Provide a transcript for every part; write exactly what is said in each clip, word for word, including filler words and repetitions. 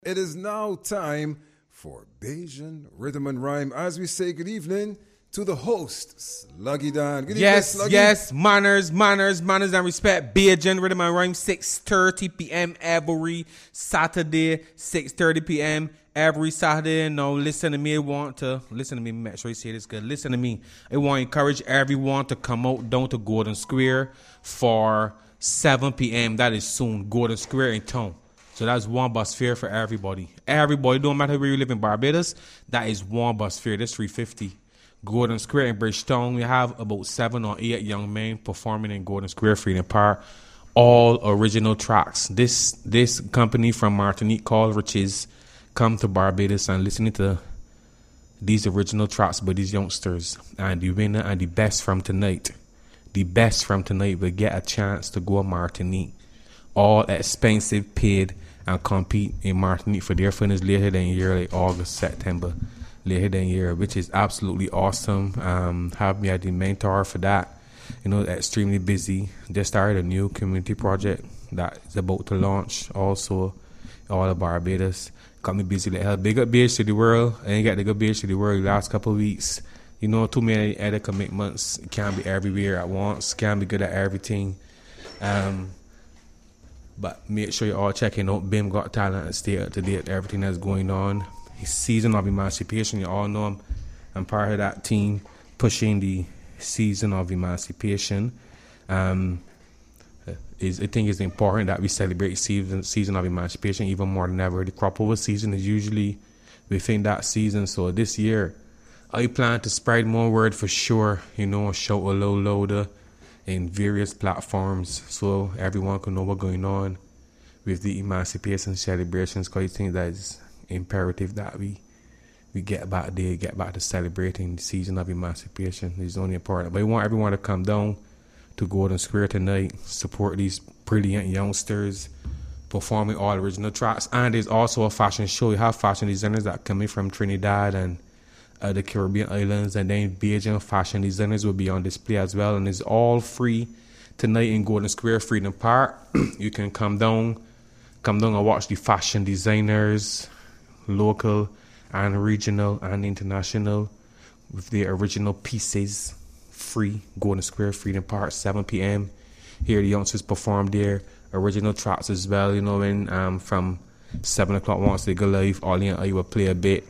It is now time for Bajan Rhythm and Rhyme as we say good evening to the host, Sluggy Dan. Good yes, evening, Sluggy. yes, manners, manners, manners and respect. Bajan Rhythm and Rhyme, six thirty p.m. every Saturday, six thirty p.m. every Saturday. Now, listen to me. I want to, listen to me, make sure you say this good. Listen to me. I want to encourage everyone to come out down to Gordon Square for seven p.m. That is soon. Gordon Square in town. So that's one bus fare for everybody. Everybody, don't matter where you live in Barbados, that is one bus fare. That's three hundred fifty dollars. Gordon Square in Bridgetown, we have about seven or eight young men performing in Gordon Square, Freedom Park. All original tracks. This this company from Martinique called Riches come to Barbados and listening to these original tracks by these youngsters. And the winner and the best from tonight, the best from tonight will get a chance to go to Martinique. All expensive, paid, and compete in Martinique for their finish later than year, like August, September, later than year, which is absolutely awesome. Um, have me as the mentor for that. You know, extremely busy. Just started a new community project that is about to launch. Also, all of Barbados. Got me busy like hell. Big up B H to the world. I ain't got to go B H to the world the last couple of weeks. You know, too many other commitments. Can't be everywhere at once. Can't be good at everything. Um... But make sure you're all checking out B I M Got Talent and stay up to date with everything that's going on. Season of Emancipation, you all know I'm, I'm part of that team pushing the Season of Emancipation. Um, is, I think it's important that we celebrate season season of Emancipation even more than ever. The crop over season is usually within that season. So this year, I plan to spread more word for sure. You know, shout a little louder in various platforms so everyone can know what's going on with the emancipation celebrations, because I think that is imperative that we we get back there, get back to celebrating the season of emancipation. It's only important. But I want everyone to come down to Gordon Square tonight, support these brilliant youngsters performing all original tracks. And there's also a fashion show. You have fashion designers that come in from Trinidad and Uh, the Caribbean islands, and then Bajan fashion designers will be on display as well, and it's all free tonight in Gordon Square, Freedom Park. You can come down, come down and watch the fashion designers, local and regional and international, with their original pieces, free. Gordon Square, Freedom Park, seven p.m. Here the youngsters perform their original tracks as well. You know, when um from seven o'clock once they go live, Ollie and I will play a bit.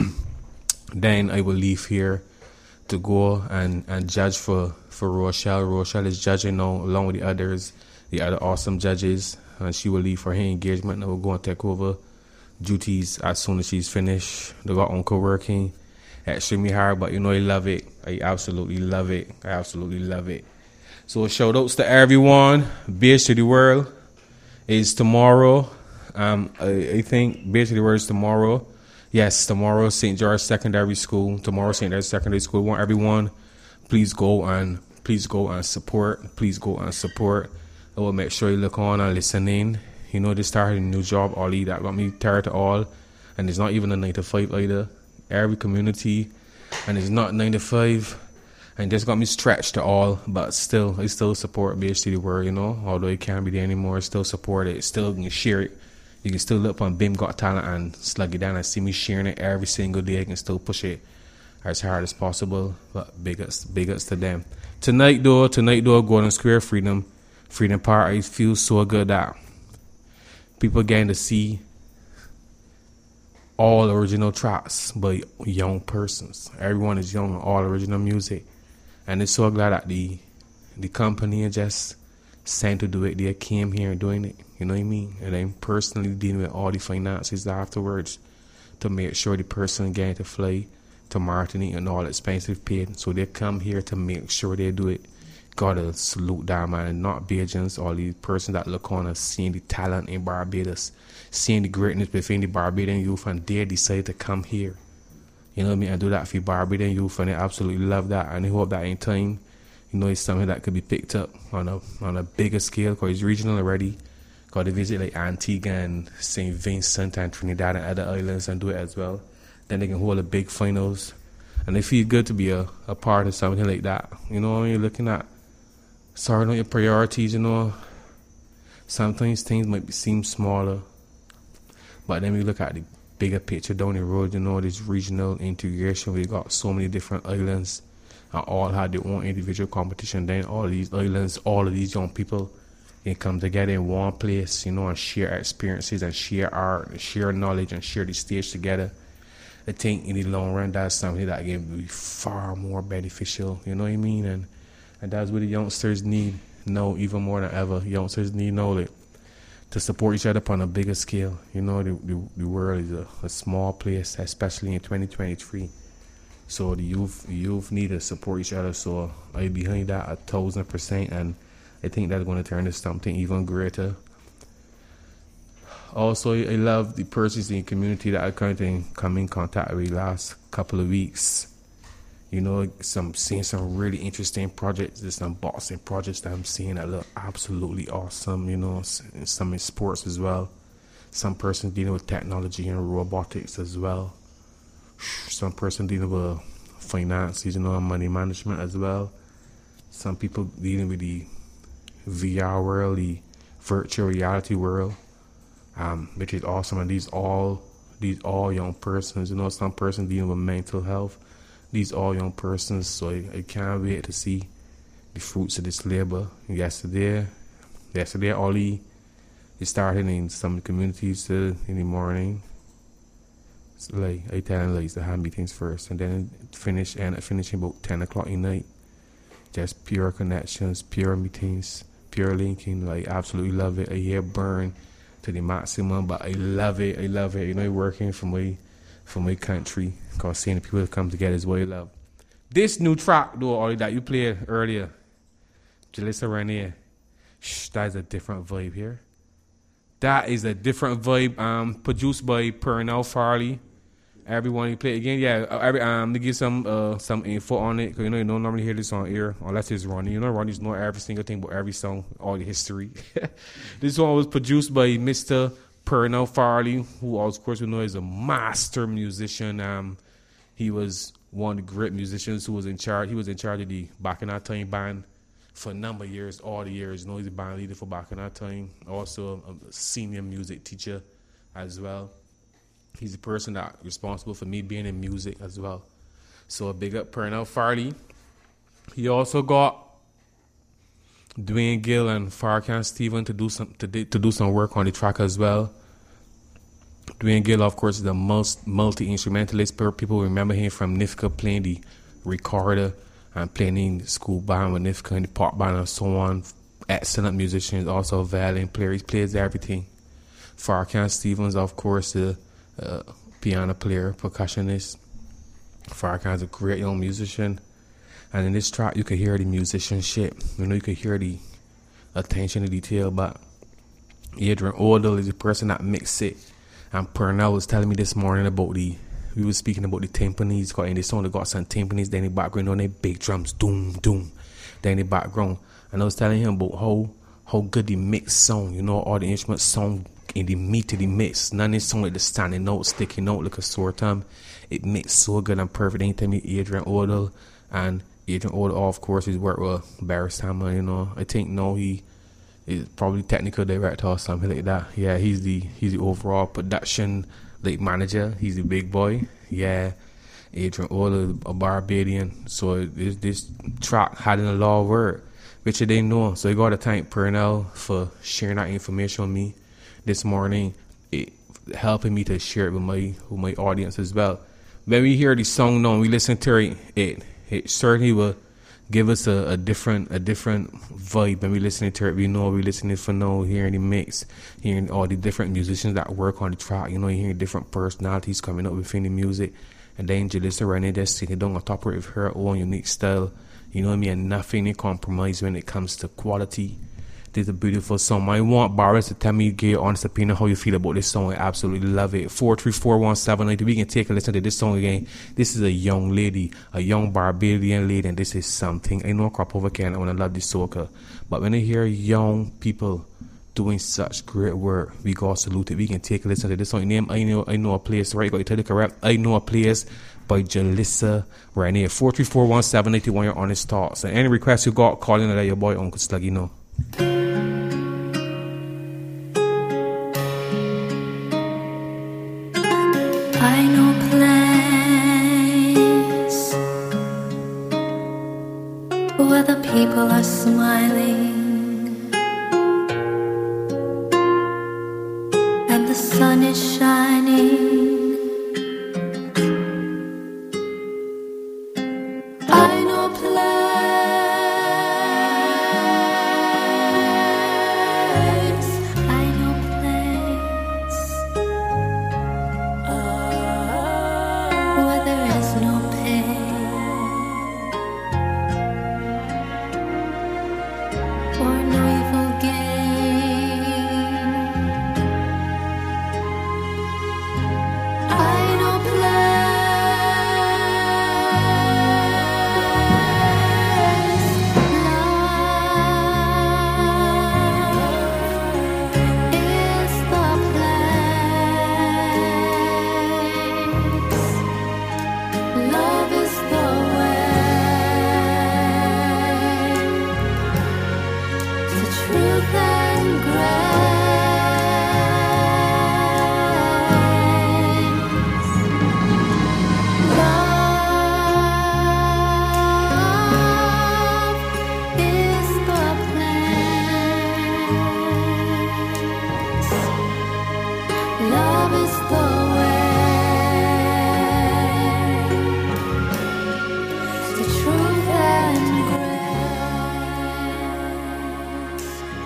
Then I will leave here to go and, and judge for, for Rochelle. Rochelle is judging now along with the others, the other awesome judges. And she will leave for her engagement. And I will go and take over duties as soon as she's finished. They got Uncle working extremely hard, but you know I love it. I absolutely love it. I absolutely love it. So shout outs to everyone. B H to the world is tomorrow. Um, I, I think B H to the world is tomorrow. Yes, tomorrow, Saint George Secondary School. Tomorrow, Saint George Secondary School. I want everyone, please go and please go and support. Please go and support. I will make sure you look on and listen in. You know, they started a new job, Ollie, that got me tired to all. And it's not even a nine to five either. Every community, and it's not nine to five. And this got me stretched to all. But still, I still support B H T the World, you know. Although it can't be there anymore, I still support it. Still can share it. You can still look on B I M Got Talent and Slug It Down and see me sharing it every single day. I can still push it as hard as possible. But big ups, big ups to them. Tonight though, tonight though, Gordon Square, Freedom, Freedom Park. I feel so good that people getting to see all original tracks by young persons. Everyone is young, all original music, and it's so glad that the the company just sent to do it. They came here and doing it. You know what I mean? And I'm personally dealing with all the finances afterwards to make sure the person getting to fly to Martinique and all expensive paid. So they come here to make sure they do it. Gotta salute that, man. And not Bajans, all the person that look on and seeing the talent in Barbados, seeing the greatness within the Barbadian youth, and they decide to come here. You know what I mean? And do that for Barbadian youth, and they absolutely love that. And I hope that in time, you know, it's something that could be picked up on a on a bigger scale, because it's regional already. Got to visit like Antigua and Saint Vincent and Trinidad and other islands and do it as well. Then they can hold a big finals. And it feels good to be a, a part of something like that. You know, when you're looking at sorting out your priorities, you know, sometimes things might seem smaller. But then we look at the bigger picture down the road, you know, this regional integration. We got so many different islands and all had their own individual competition. Then all of these islands, all of these young people can come together in one place, you know, and share experiences and share art and share knowledge and share the stage together. I think in the long run, that's something that can be far more beneficial, you know what I mean? And and that's what the youngsters need now even more than ever. Youngsters need knowledge to support each other upon a bigger scale. You know, the, the, the world is a, a small place, especially in twenty twenty-three. So the youth, the youth need to support each other. So I'm behind that a thousand percent, and I think that's going to turn into something even greater. Also, I love the persons in the community that I currently come in contact with last couple of weeks. You know, some seeing some really interesting projects. There's some boxing projects that I'm seeing that look absolutely awesome. You know, some in sports as well. Some person dealing with technology and robotics as well. Some person dealing with finances, you know, and money management as well. Some people dealing with the V R world, the virtual reality world, um, which is awesome. And these all, these all young persons. You know, some person dealing with mental health. These all young persons, so I, I can't wait to see the fruits of this labor. Yesterday, yesterday, Ollie, it started in some communities uh, in the morning. So like I tell them like to have meetings first, and then finish and finish about ten o'clock at night. Just pure connections, pure meetings, pure linking. Like absolutely love it. I hear burn to the maximum, but I love it. I love it. You know, working for my for my country, cause seeing the people that come together is what I love. This new track though, Ollie, that you played earlier, Jalissa Rainier, shh, that is a different vibe here. That is a different vibe. Um, produced by Pernell Farley. Everyone you play again, yeah. Every um, to give some uh some info on it, cause you know you don't normally hear this on air unless it's Ronnie. You know Ronnie's know every single thing about every song, all the history. This one was produced by Mister Pernell Farley, who of course we know is a master musician. Um, he was one of the great musicians who was in charge. He was in charge of the Back in Our Time band for a number of years, all the years. You know, he's a band leader for Back in Our Time. Also a senior music teacher as well. He's the person that responsible for me being in music as well. So a big up Pernell Farley. He also got Dwayne Gill and Farrakhan Steven to do some to, to do some work on the track as well. Dwayne Gill, of course, is the most multi-instrumentalist. People remember him from Nifka playing the recorder and playing in the school band with Nifka and the pop band and so on. Excellent musician, also a violin player. He plays everything. Farrakhan Stevens, of course, the uh, piano player, percussionist. Farrakhan's a great young musician. And in this track, you can hear the musicianship. You know, you can hear the attention to detail. But Adrian Odell is the person that mixed it. And Pernell was telling me this morning about the, we were speaking about the timpanis. In the song, they got some timpanis. Then in the background, on their big drums, doom, doom. Then in the background. And I was telling him about how, how good the mix sound. You know, all the instruments sound in the meat of the mix. None of it sound like the standing note, sticking out like a sore thumb. It mixed so good and perfect. Anytime you Adrian Odell and Adrian Odell, of course, he's worked with Barry Stammer, you know. I think no, he is probably technical director or something like that. Yeah, he's the he's the overall production like manager. He's the big boy. Yeah, Adrian Odell, a Barbadian. So this this track had in a lot of word, which I didn't know. So I got to thank Pernell for sharing that information with me this morning. It helping me to share it with my with my audience as well. When we hear the song now, we listen to it. It It certainly will give us a, a different a different vibe when we listening to it. We know we're listening for now, hearing the mix, hearing all the different musicians that work on the track. You know, hearing different personalities coming up within the music. And then Jalissa Rainier just sitting down on top of it with her own unique style. You know what I mean? And nothing in compromise when it comes to quality. This is a beautiful song. I want Boris to tell me, get your honest opinion, how you feel about this song. I absolutely love it. four three four one seven nine two. We can take a listen to this song again. This is a young lady, a young Barbadian lady, and this is something. I know crop over can, I want to love this soca. But when I hear young people doing such great work, we got salute it. We can take a listen to this song. Name, I know I know a place, right? Got to tell you correct. I know a place by Jalissa Rainier. four three four one seven nine two. Want your honest thoughts. And any requests you got, call in and let your boy Uncle Sluggy know. I know a place where the people are smiling and the sun is shining. I know a place, I know a place where there is no pain or no evil gain. I know a place, love is the place, love is the way to truth and grace. Love is the place, love is the way to truth and grace.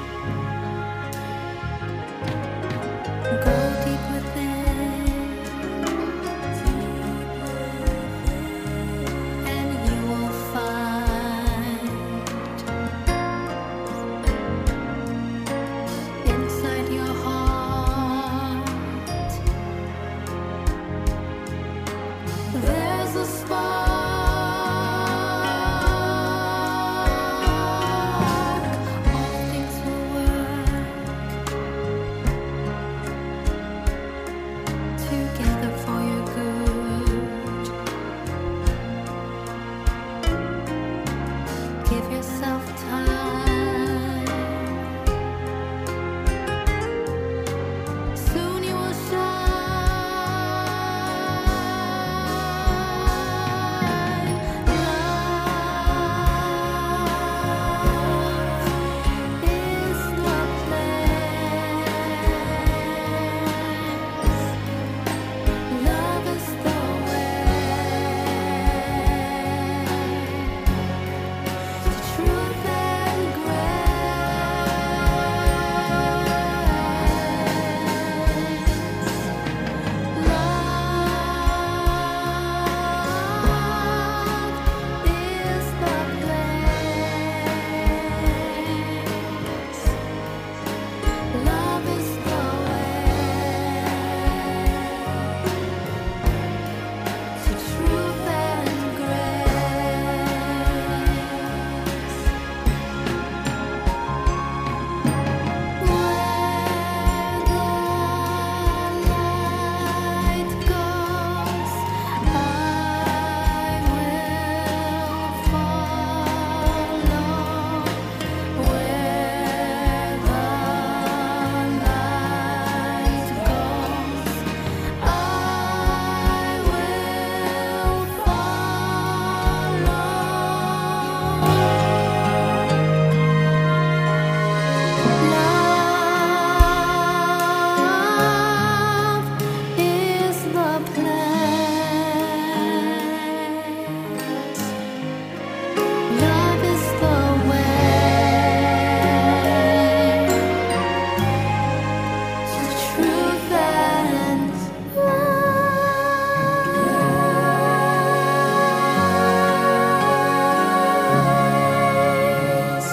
Go deep within, and you will find inside your heart there's a spark. All things will work together for your good. Give yourself time. Soon you will shine. Love is the place, love is the way to truth and grace. Love is the place, love is the way to truth and grace. Where the light goes, I will follow. Where the light goes, I will follow. Love is the place, love is the way to truth and grace.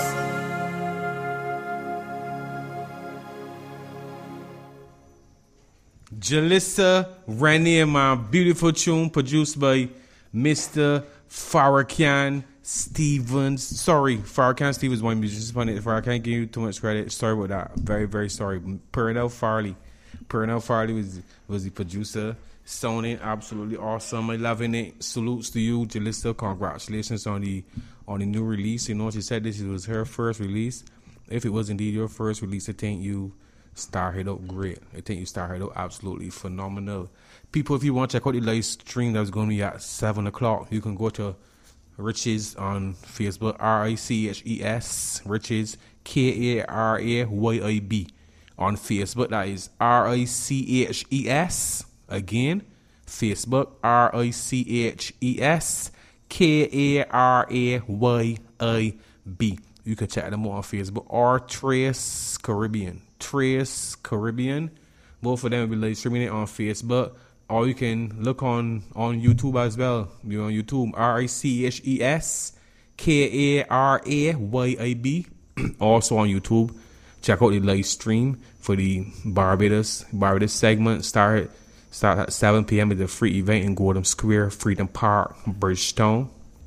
Jalissa Ranier, my beautiful tune produced by Mister Farrakhan Stevens. Sorry, Farrakhan Stevens, one musician on it. I can't give you too much credit. Sorry about that. Very, very sorry. Pernell Farley. Pernell Farley was was the producer. Sounding absolutely awesome. I'm loving it. Salutes to you, Jalissa. Congratulations on the on the new release. You know, she said this was her first release. If it was indeed your first release, I thank you started out great. I think you started out absolutely phenomenal. People, if you want to check out the live stream that's going to be at seven o'clock, you can go to Riches on Facebook, R I C H E S, Riches, K A R A Y I B. On Facebook, that is R I C H E S. Again, Facebook, R I C H E S, K A R A Y I B. You can check them out on Facebook, or Trace Caribbean. Trace Caribbean. Both of them will be live streaming it on Facebook. Or you can look on, on YouTube as well. You're on YouTube, R I C H E S, K A R A Y I B. Also on YouTube. Check out the live stream for the Barbados Barbados segment. Start, start at seven p.m. at the free event in Gordon Square, Freedom Park, Bridgetown.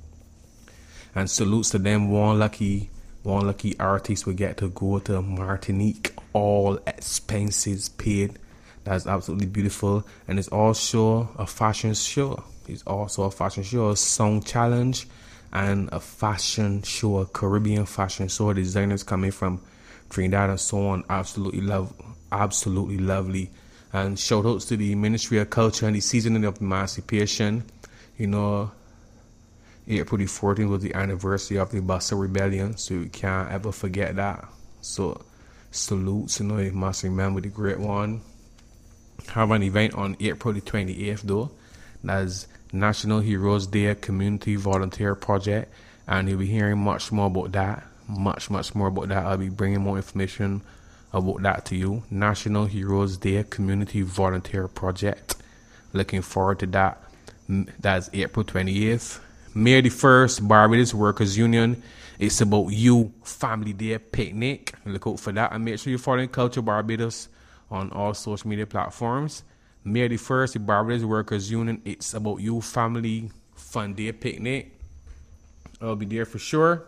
And salutes to them. One lucky, one lucky artist will get to go to Martinique. All expenses paid. That's absolutely beautiful. And it's also a fashion show. It's also a fashion show, a song challenge, and a fashion show, a Caribbean fashion show. Designers coming from Trinidad and so on. Absolutely love, absolutely lovely. And shout outs to the Ministry of Culture and the Seasoning of Emancipation. You know, April the fourteenth was the anniversary of the Bassa Rebellion, so you can't ever forget that. So salutes, you know, you must remember the great one. Have an event on April the twenty-eighth though. That's National Heroes Day Community Volunteer Project, and you'll be hearing much more about that. Much, much more about that. I'll be bringing more information about that to you. National Heroes Day Community Volunteer Project. Looking forward to that. That's April twenty-eighth. May the first, Barbados Workers Union. It's about you, Family Day Picnic. Look out for that, and make sure you're following Culture Barbados on all social media platforms. May the first, the Barbados Workers Union. It's about you, Family Fun Day Picnic. I'll be there for sure.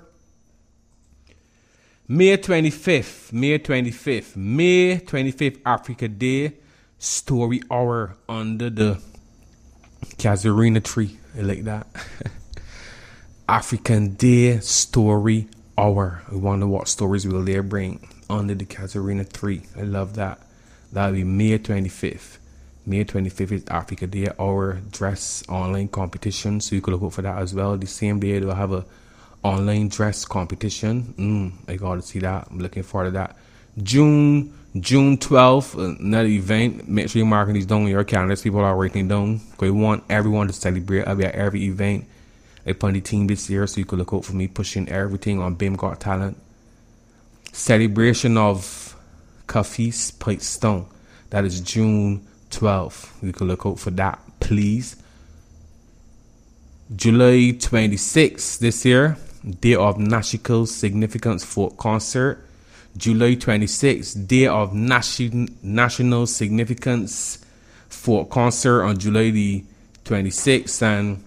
May twenty-fifth, May twenty-fifth, May twenty-fifth, Africa Day Story Hour under the Casuarina tree. I like that. African Day Story Hour. I wonder what stories will they bring under the Casuarina tree. I love that. That'll be May twenty-fifth. May twenty-fifth is Africa Day Hour dress online competition. So you can look out for that as well. The same day they'll have a online dress competition. Mm, I gotta see that. I'm looking forward to that. June June twelfth, another event. Make sure you're marking these down on your calendars. People are writing down. Because we want everyone to celebrate. I'll be at every event. I put on the team this year, so you can look out for me pushing everything on B I M Got Talent. Celebration of Kafis Pipestone. That is June twelfth. You can look out for that, please. July twenty-sixth this year, Day of National Significance Folk Concert. July twenty-sixth, Day of Nation, National Significance Folk Concert on July the twenty-sixth. And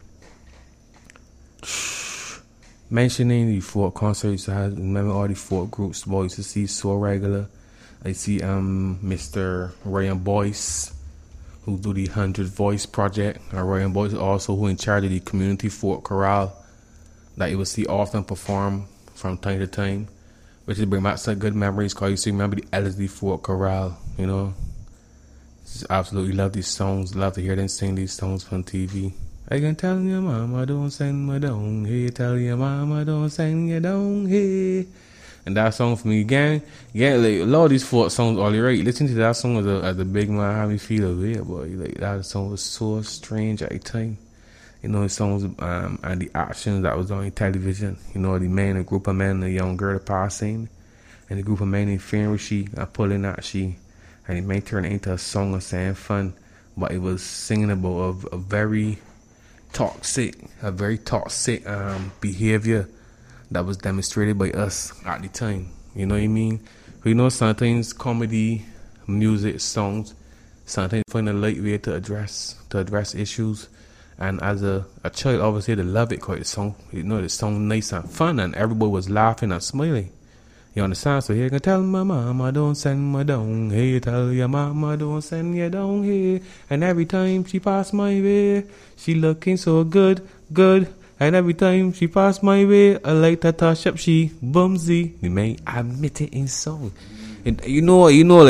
mentioning the folk concerts, I remember all the folk groups. Boy, I used to see so regular. I see um Mister Ryan Boyce, who do the Hundred Voice Project. And Ryan Boyce also who in charge of the Community Folk Chorale that you will see often perform from time to time, which is bring back some good memories. Cause you see, remember the L S D Folk Chorale, you know. Just absolutely love these songs. Love to hear them sing these songs on T V. I can tell your mama don't send me down here. Tell your mama don't send you down here. And that song for me, again, yeah, like a lot of these folk songs all right. Listen to that song as a, as a big man, how me feel of it, boy. Like that song was so strange at the time. You know, the songs um, and the actions that was on television. You know, the man, a group of men, and a young girl passing, and the group of men in fear she and pulling at she, and it may turn into a song of saying fun, but it was singing about a, a very toxic, a very toxic um, behavior that was demonstrated by us at the time. You know what I mean? You know, sometimes comedy, music, songs, sometimes find a light way to address to address issues. And as a, a child, obviously, they love it because the song, you know, the song nice and fun, and everybody was laughing and smiling. You understand? So here you can tell my mama don't send me down here. Tell your mama don't send you down here. And every time she pass my way, she looking so good, good. And every time she pass my way, I like to touch up she bumsy. You may admit it in song. And you know, you know, like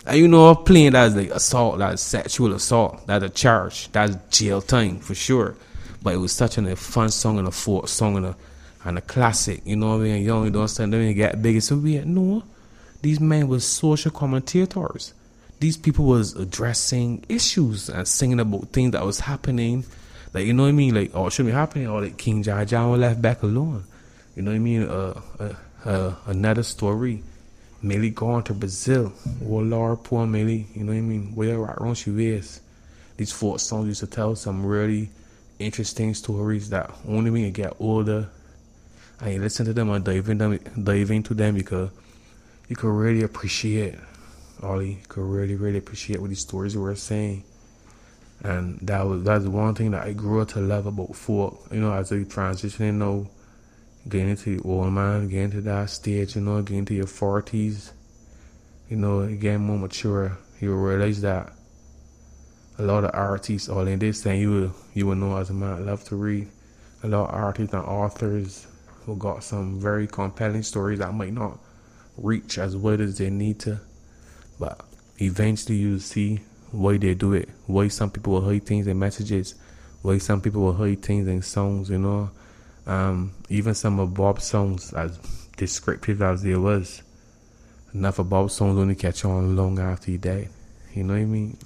And you know, playing that's like assault, that's sexual assault, that's a charge, that's jail time for sure. But it was such an, a fun song and a folk song and a and a classic. You know what I mean? Young, you don't understand. They didn't get big. So we had no. These men were social commentators. These people was addressing issues and singing about things that was happening. Like, you know what I mean? Like, oh, it shouldn't be happening. Or like King Jah Jah was left back alone. You know what I mean? Uh, uh, uh, another story. Millie gone to Brazil. Oh Lord, poor Millie. You know what I mean? Where right wrong she is. These folk songs used to tell some really interesting stories that only when you get older and you listen to them and dive into them, dive into them, because you could really appreciate, Ollie, you could really, really appreciate what these stories were saying. And that was that's one thing that I grew up to love about folk. You know, as I transitioning now, getting into the old man, getting to that stage, you know, getting to your forties, you know, getting more mature, you will realize that a lot of artists, all in this thing, you will, you will know as a man, love to read. A lot of artists and authors who got some very compelling stories that might not reach as wide as they need to, but eventually you'll see why they do it, why some people will hide things in messages, why some people will hide things in songs, you know. Um, even some of Bob's songs, as descriptive as they was, enough of Bob's songs only catch on long after he died. You know what I mean?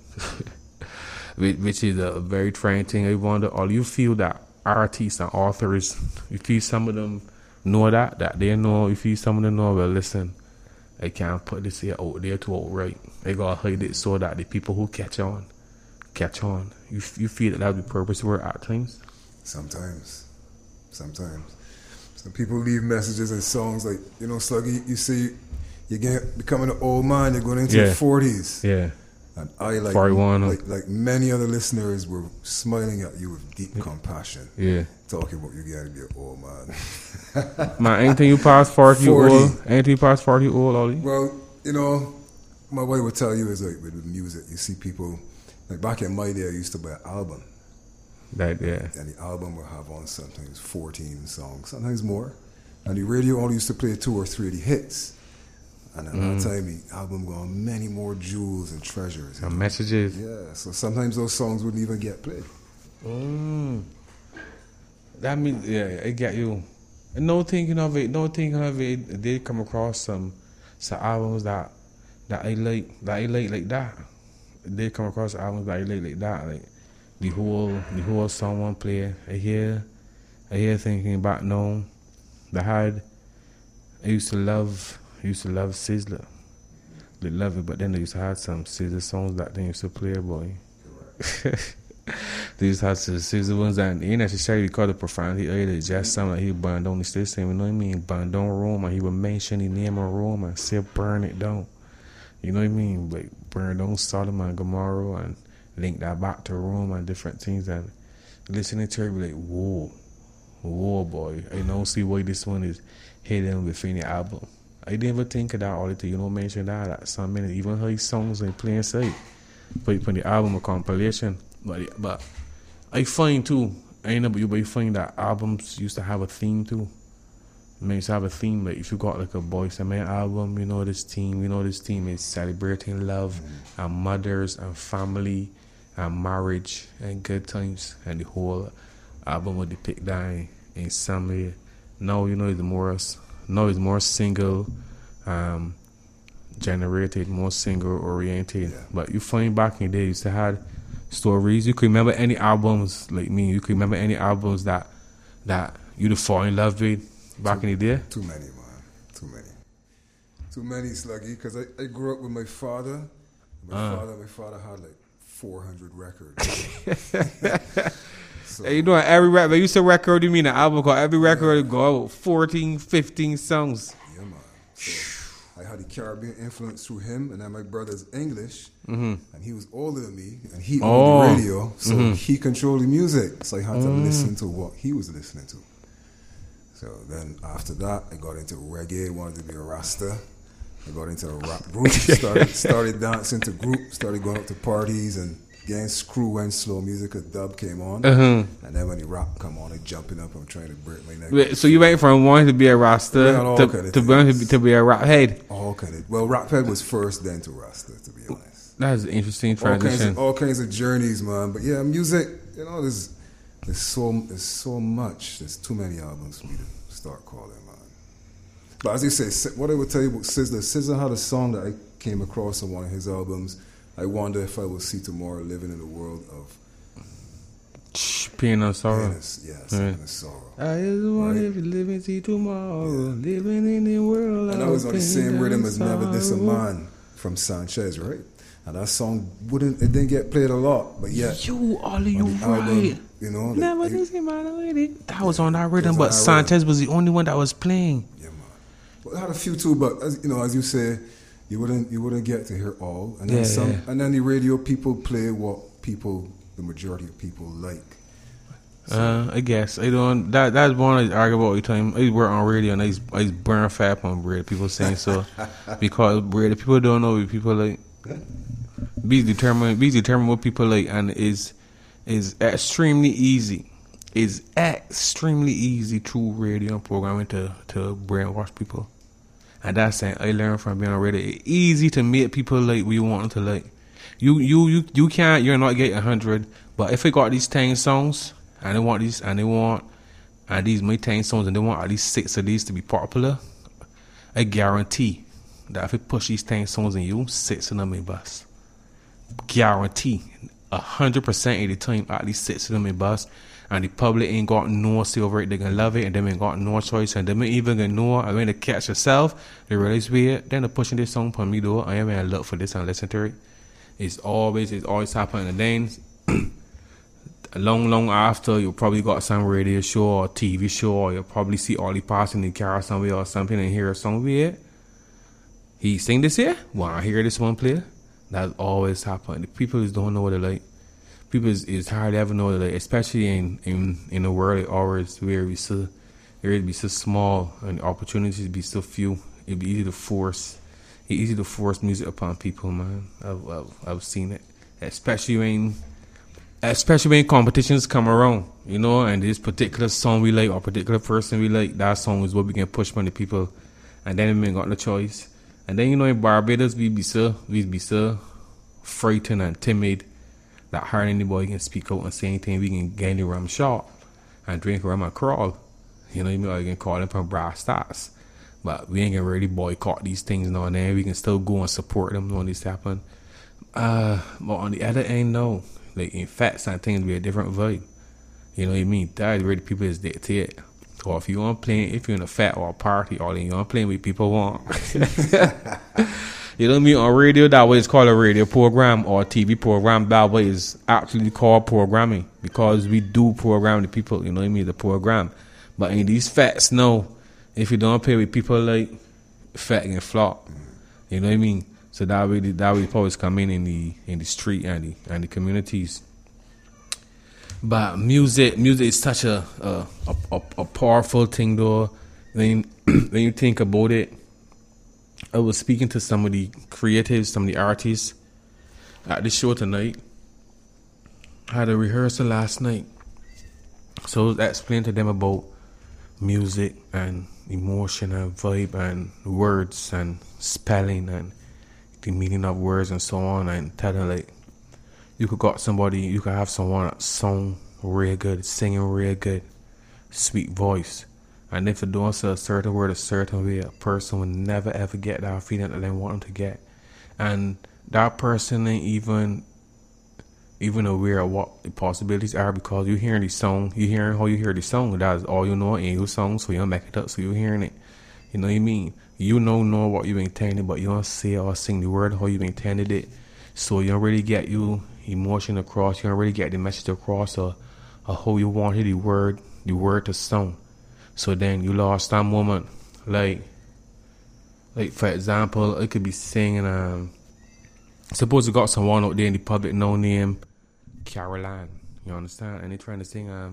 Which is a very trying thing. I wonder, all you feel that artists and authors, you feel some of them know that, that they know, you feel some of them know, well, listen, I can't put this here out there too outright. I gotta hide it so that the people who catch on, catch on. You you feel that that would be purposeful at times? Sometimes. Sometimes. Some people leave messages and songs like, you know, Sluggy, you see, you're getting, becoming an old man, you're going into Yeah. your forties. Yeah. And I, like, forty-one. like like many other listeners, were smiling at you with deep compassion. Yeah. Talking about you getting to be an old man. Man, anything you past forty, forty. old, anything you past forty old, Ollie? Well, you know, my wife would tell you is like with music, you see people, like back in my day, I used to buy an album. That, yeah. And the album would have on sometimes fourteen songs, sometimes more. And the radio only used to play two or three of the hits. And at Mm. that time, the album got many more jewels and treasures. And messages. Yeah, so sometimes those songs wouldn't even get played. Mm. That means, yeah, I get you. And no thinking of it, no thinking of it, I did come across some some albums that that I like, that I like like that. I did come across albums that I like like that, like the whole the whole song one play. I hear, I hear thinking back now, the had. I used to love, I used to love Sizzler. They love it, but then they used to have some Sizzler songs that they used to play, boy. They used to have some Sizzler ones that ain't necessarily because of profanity either. It's just something like he burned down the system, you know what I mean? Burned down Rome, and he would mention the name of Rome and say burn it down. You know what I mean? Like burn down Sodom and Gomorrah and link that back to Rome and different things. And listening to it, be like, whoa, whoa, boy. I don't see why this one is hidden within the album. I didn't even think of that all the time. You know, mention that at some minute. Even her songs in plain sight. Put put the album a compilation. But but I find too, I ain't know about you, but you find that albums used to have a theme too. I mean, used to have a theme. Like if you got like a Boyz two Men album, you know this theme, you know this theme is celebrating love mm-hmm. and mothers and family and marriage and good times, and the whole album would depict that in, in some way. Now you know it's more now it's more single um, generated, more single oriented. Yeah. But you find back in the day, you used to have stories. You could remember any albums like me. You could remember any albums that that you'd fall in love with back too, in the day. Too many, man. Too many. Too many, Sluggy. Because I, I grew up with my father. My uh. father, my father had like four hundred records. So, hey, you know, every record, you said record, you mean an album called every record yeah. go out fourteen, fifteen songs. Yeah, man. So I had the Caribbean influence through him, and then my brother's English, mm-hmm. and he was older than me, and he oh. owned the radio, so mm-hmm. he controlled the music. So I had to mm. listen to what he was listening to. So then after that, I got into reggae, wanted to be a Rasta. I got into a rap group, started, started dancing to group, started going out to parties and getting screw when slow music or dub came on, Uh-huh. and then when the rap come on, like jumping up, I'm trying to break my neck. Wait, so you went from wanting to be a Rasta Yeah, all to, kind of to, wanting to, be, things. to be a rap head. All kind of well, rap head was first, then to Rasta, to be honest. That's an interesting All kinds, transition. of, all kinds of journeys, man. But yeah, music, you know, there's there's so there's so much. There's too many albums for me to start calling, man. But as you say, Si- what I would tell you about S Z A, S Z A had a song that I came across on one of his albums. I wonder if I will see tomorrow living in a world of Pain and sorrow. pain and, yes, Yeah. pain and sorrow. I just want Right. to live and see tomorrow, living in the world. And of that was on the pain same and rhythm as Never This a sorrow. Man from Sanchez, right? And that song wouldn't it didn't get played a lot, but yet You, all of you, on the album, right? you know, like, Never I- this man with it. That was on that rhythm, on but that Sanchez was the only one that was playing. yeah, man. Well, I had a few too, but as you know, as you say, you wouldn't you wouldn't get to hear all, and then Yeah, some, yeah. and then the radio people play what people, the majority of people like. Uh, I guess I don't. That that's one I argue about all the time. I work on radio and I just, I just burn fat on radio. People saying so because radio people don't know what people like. Be determined. Be determined what people like, and is is extremely easy. Is extremely easy through radio and programming to to brainwash people, and that's something I learned from being on radio. It's easy to make people like what you want them to like. You you you you can't. You're not getting a hundred, but if they got these ten songs. And they want these, and they want, and these my ten songs, and they want at least six of these to be popular. I guarantee that if we push these ten songs in you, six of them may bust. Guarantee, a hundred percent of the time, at least six of them may bust. And the public ain't got no say over it. They gonna love it, and they ain't got no choice, and they ain't even gonna know. And when they catch themselves, they realize weird. Then they're pushing this song for me though. I am gonna look for this and listen to it. It's always, it's always happening. And then. Long, long after, you probably got some radio show or T V show, or you'll probably see Ollie passing in the car somewhere or something and hear a song weird. He sing this here? Well, I hear this one play. That's always happening. The people just don't know what they like. People is, is hard to ever know what they like, especially in, in, in a world like ours where we so, where it be so small and the opportunities be so few. It'd be easy to force, it's easy to force music upon people, man. I've, I've, I've seen it, especially when. Especially when competitions come around, you know, and this particular song we like or particular person we like, that song is what we can push on the people, and then we ain't got no choice. And then you know in Barbados we be so we be so frightened and timid that hardly anybody can speak out and say anything. We can get in the rum shop and drink rum and crawl, you know what I mean? Or you can call them from brass stars, but we ain't gonna really boycott these things now and then. We can still go and support them when this happen. Uh, but on the other end, no. Like in fact, some things be a different vibe. You know what I mean? That's where the people is dictate. Or if you want playing, if you're in a fat or a party, or you want playing with people want. You know what I mean? On radio, that way it's called a radio program or a T V program. That way is actually called programming because we do program the people. You know what I mean? The program. But in these facts, no. If you don't play with people like fat and flop, you know what I mean? So that way, that way, always come in in the in the street and the and the communities. But music, music is such a a, a, a powerful thing, though. When when you think about it, I was speaking to some of the creatives, some of the artists at the show tonight. I had a rehearsal last night, so I was explaining to them about music and emotion and vibe and words and spelling and the meaning of words and so on, and tell them like you could got somebody, you could have someone that song real good, singing real good, sweet voice, and if they don't say a certain word a certain way, a person will never ever get that feeling that they want them to get, and that person ain't even even aware of what the possibilities are because you hearing the song, you hearing how you hear the song, that's all you know in your song, so you don't make it up, so you hearing it. You know what I mean? You know know what you intended, but you don't say or sing the word how you intended it. So you don't really get your emotion across. You don't really get the message across or, or how you wanted the word, the word to sound. So then you lost that moment. Like, like for example, it could be singing. Um, suppose you got someone out there in the public, no name, Caroline. You understand? And they trying to sing, um,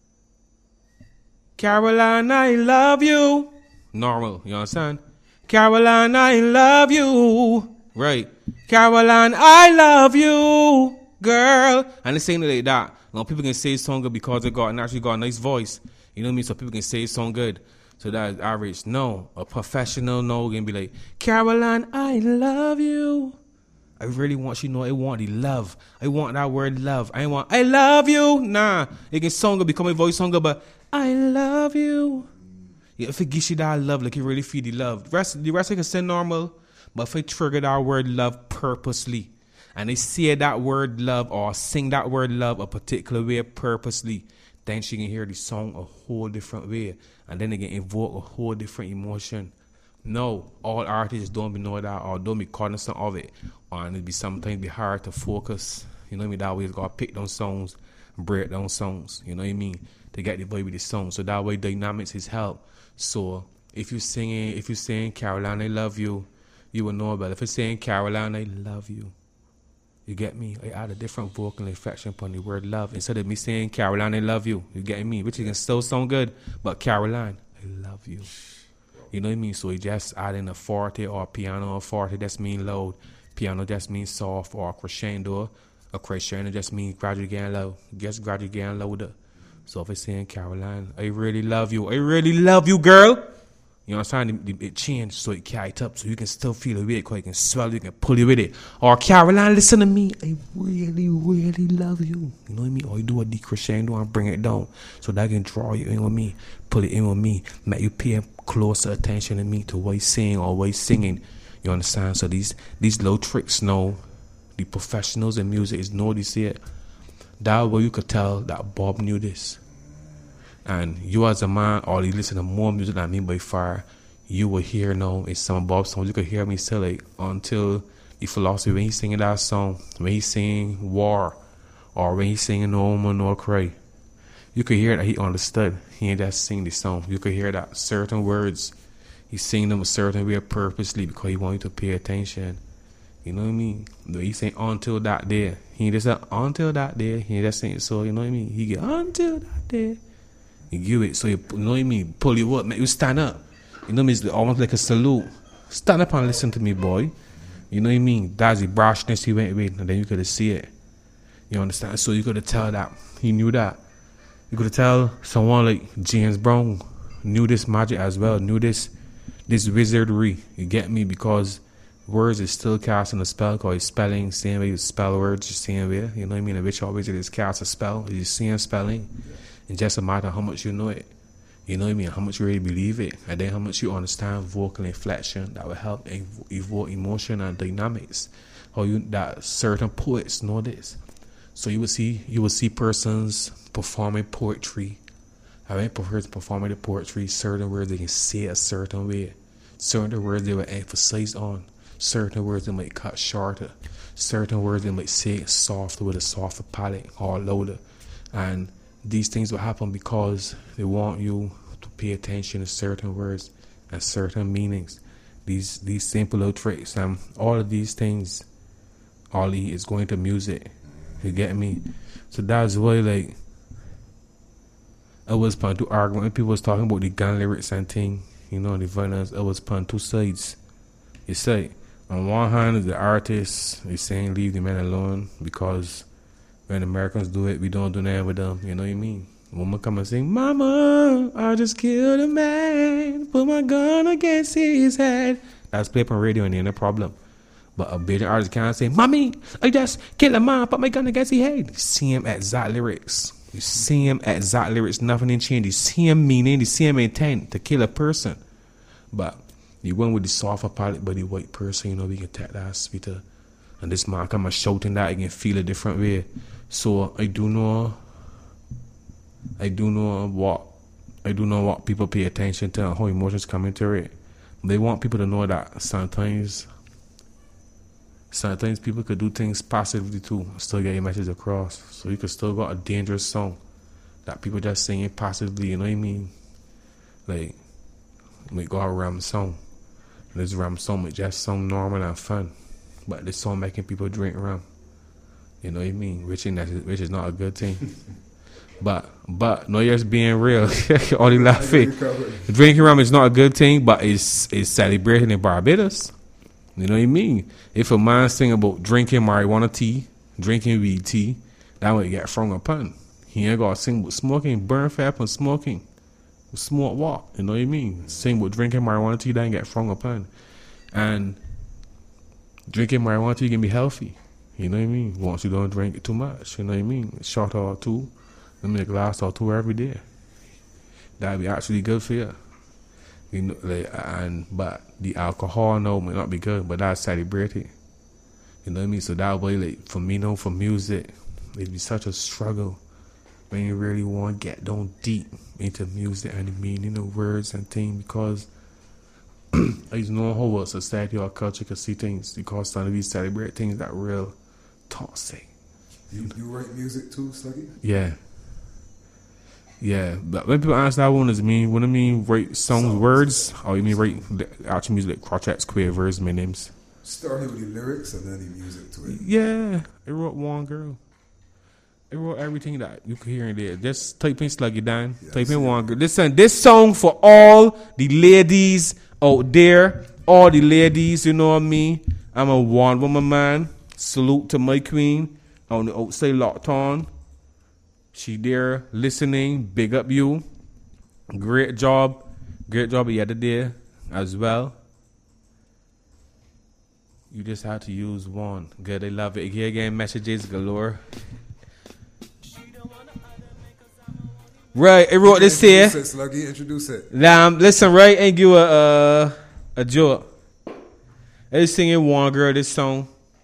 Caroline, I love you. Normal, you understand? Caroline, I love you. Right. Caroline, I love you. girl. And they saying it like that. Now people can say song good because they got naturally got a nice voice. You know what I mean? So people can say song good. So that is average. No, a professional no can be like, Caroline, I love you. I really want you to know I want the love. I want that word love. I want I love you. Nah. It can song become a voice song, but I love you. Yeah, if it gives you that love, like you really feel the love. The rest the rest I can say normal. But if I trigger that word love purposely, and they say that word love or sing that word love a particular way purposely, then she can hear the song a whole different way. And then they can invoke a whole different emotion. No, all artists don't be know that or don't be cognizant of it. Or it be sometimes be hard to focus. You know what I mean? That way you gotta pick down songs, break down songs, you know what I mean? To get the vibe with the song. So that way dynamics is help. So if you're singing, if you're saying Caroline, I love you, you will know about it. If you're saying Caroline, I love you. You get me? I add a different vocal inflection upon the word love. Instead of me saying Caroline, I love you. You get me? Which can still sound good. But Caroline, I love you. You know what I mean? So you just add in a forte or a piano or forte, that's mean loud. Piano just means soft, or a crescendo. A crescendo just means gradually getting low. Just gradually getting louder. So if it's saying Caroline, I really love you. I really love you, girl. You understand? It, it changed so it carry it up so you can still feel it with it, because you can swell it, you can pull it with it. Or Caroline, listen to me. I really, really love you. You know what I mean? Or you do a decrescendo and bring it down so that I can draw you in with me, pull it in with me, make you pay closer attention to me, to what he's saying or what he's singing. You understand? So these these little tricks, know the professionals in music is know this it. That way you could tell that Bob knew this. And you as a man, or you listen to more music than me by far, you will hear now in some of Bob's songs, you could hear me say like, until the philosophy, when he's singing that song, when he's singing War, or when he's singing No Woman No Cry, you could hear that he understood. He ain't just sing the song. You could hear that certain words, he's singing them a certain way purposely because he want you to pay attention. You know what I mean? But he's saying until that day. He ain't just say until that day. He ain't just saying so, you know what I mean? He get until that day. You give it, so you, you know what I mean? Pull you up, make you stand up. You know what I mean? It's almost like a salute. Stand up and listen to me, boy. You know what I mean? That's the brashness he went with, and then you could see it. You understand? So you could tell that he knew that. You could tell someone like James Brown knew this magic as well, knew this this wizardry. You get me? Because words is still casting a spell, because he's spelling, same way you spell words, the same way. You know what I mean? A witch always is cast a spell. He's seeing spelling. It's just a matter of how much you know it. You know what I mean? How much you really believe it. And then how much you understand vocal inflection that will help ev- evoke emotion and dynamics. How you that certain poets know this. So you will see you will see persons performing poetry. I mean, performing the poetry, certain words they can say a certain way. Certain words they will emphasize on. Certain words they might cut shorter. Certain words they might say softer with a softer palate or louder. And these things will happen because they want you to pay attention to certain words and certain meanings. These these simple little tricks and all of these things, Ollie is going to music. You get me? So that's why like I was fun to argue when people was talking about the gun lyrics and thing, you know, the violence. I was fun two sides. You say on one hand the artist is saying leave the men alone because when Americans do it, we don't do nothing with them. You know what I mean? Woman come and sing, Mama, I just killed a man, put my gun against his head. That's played on radio and ain't a problem. But a big artist can't say, Mommy, I just killed a man, put my gun against his head. You see him at that lyrics. You see him at that lyrics. Nothing ain't changed. You see him meaning, you see him intent to kill a person. But you went with the softer palette, but the white person, you know, we can take that sweeter. And this man come and shouting that, I can feel a different way. So I do know, I do know what, I do know what people pay attention to and how emotions come into it. They want people to know that sometimes, sometimes people could do things passively too, and still get your message across. So you could still got a dangerous song that people just singing passively. You know what I mean? Like, we got a ram song. And this ram song might just sound normal and fun, but this song making people drink rum. You know what I mean? Which is, which is not a good thing. but, but, no, you're just being real. Only laughing. Drinking rum is not a good thing, but it's, it's celebrating in Barbados. You know what I mean? If a man sing about drinking marijuana tea, drinking weed tea, that way you get frowned upon. He ain't got to sing with smoking, burn fat and smoking. Smoke walk, you know what I mean? Sing with drinking marijuana tea, that ain't get frowned upon. And drinking marijuana tea can be healthy. You know what I mean? Once you don't drink it too much, you know what I mean? A shot or two, I mean a glass or two every day. That'd be actually good for you. You know, like, and but the alcohol no may not be good, but that's celebrated. You know what I mean? So that way, like for me, no, for music, it'd be such a struggle when you really want to get down deep into music and the meaning of words and things, because I just know how a society or culture can see things, because some of these celebrate things that real toxic. You, you write music too, Sluggy? Yeah. Yeah, but when people ask that one, does it mean, what do you mean write songs, Songs. words? Or you mean write the actual music like crotchets, queer verse, my names? Started with the lyrics and then the music to it. Yeah, I wrote one girl. I wrote everything that you could hear in there. Just type in Sluggy Dan, Yeah, I type see in it. one girl. Listen, this song for all the ladies out there, all the ladies, you know what I mean? I'm a one woman man. Salute to my queen on the outside locked on. She there listening. Big up you. Great job. Great job the other day as well. You just have to use one. Good, they love it. Here again, messages galore. Right, I wrote this here. Introduce it, Sluggy. Introduce it. Now, listen, right, and give a uh, a joke. I was singing one girl this song,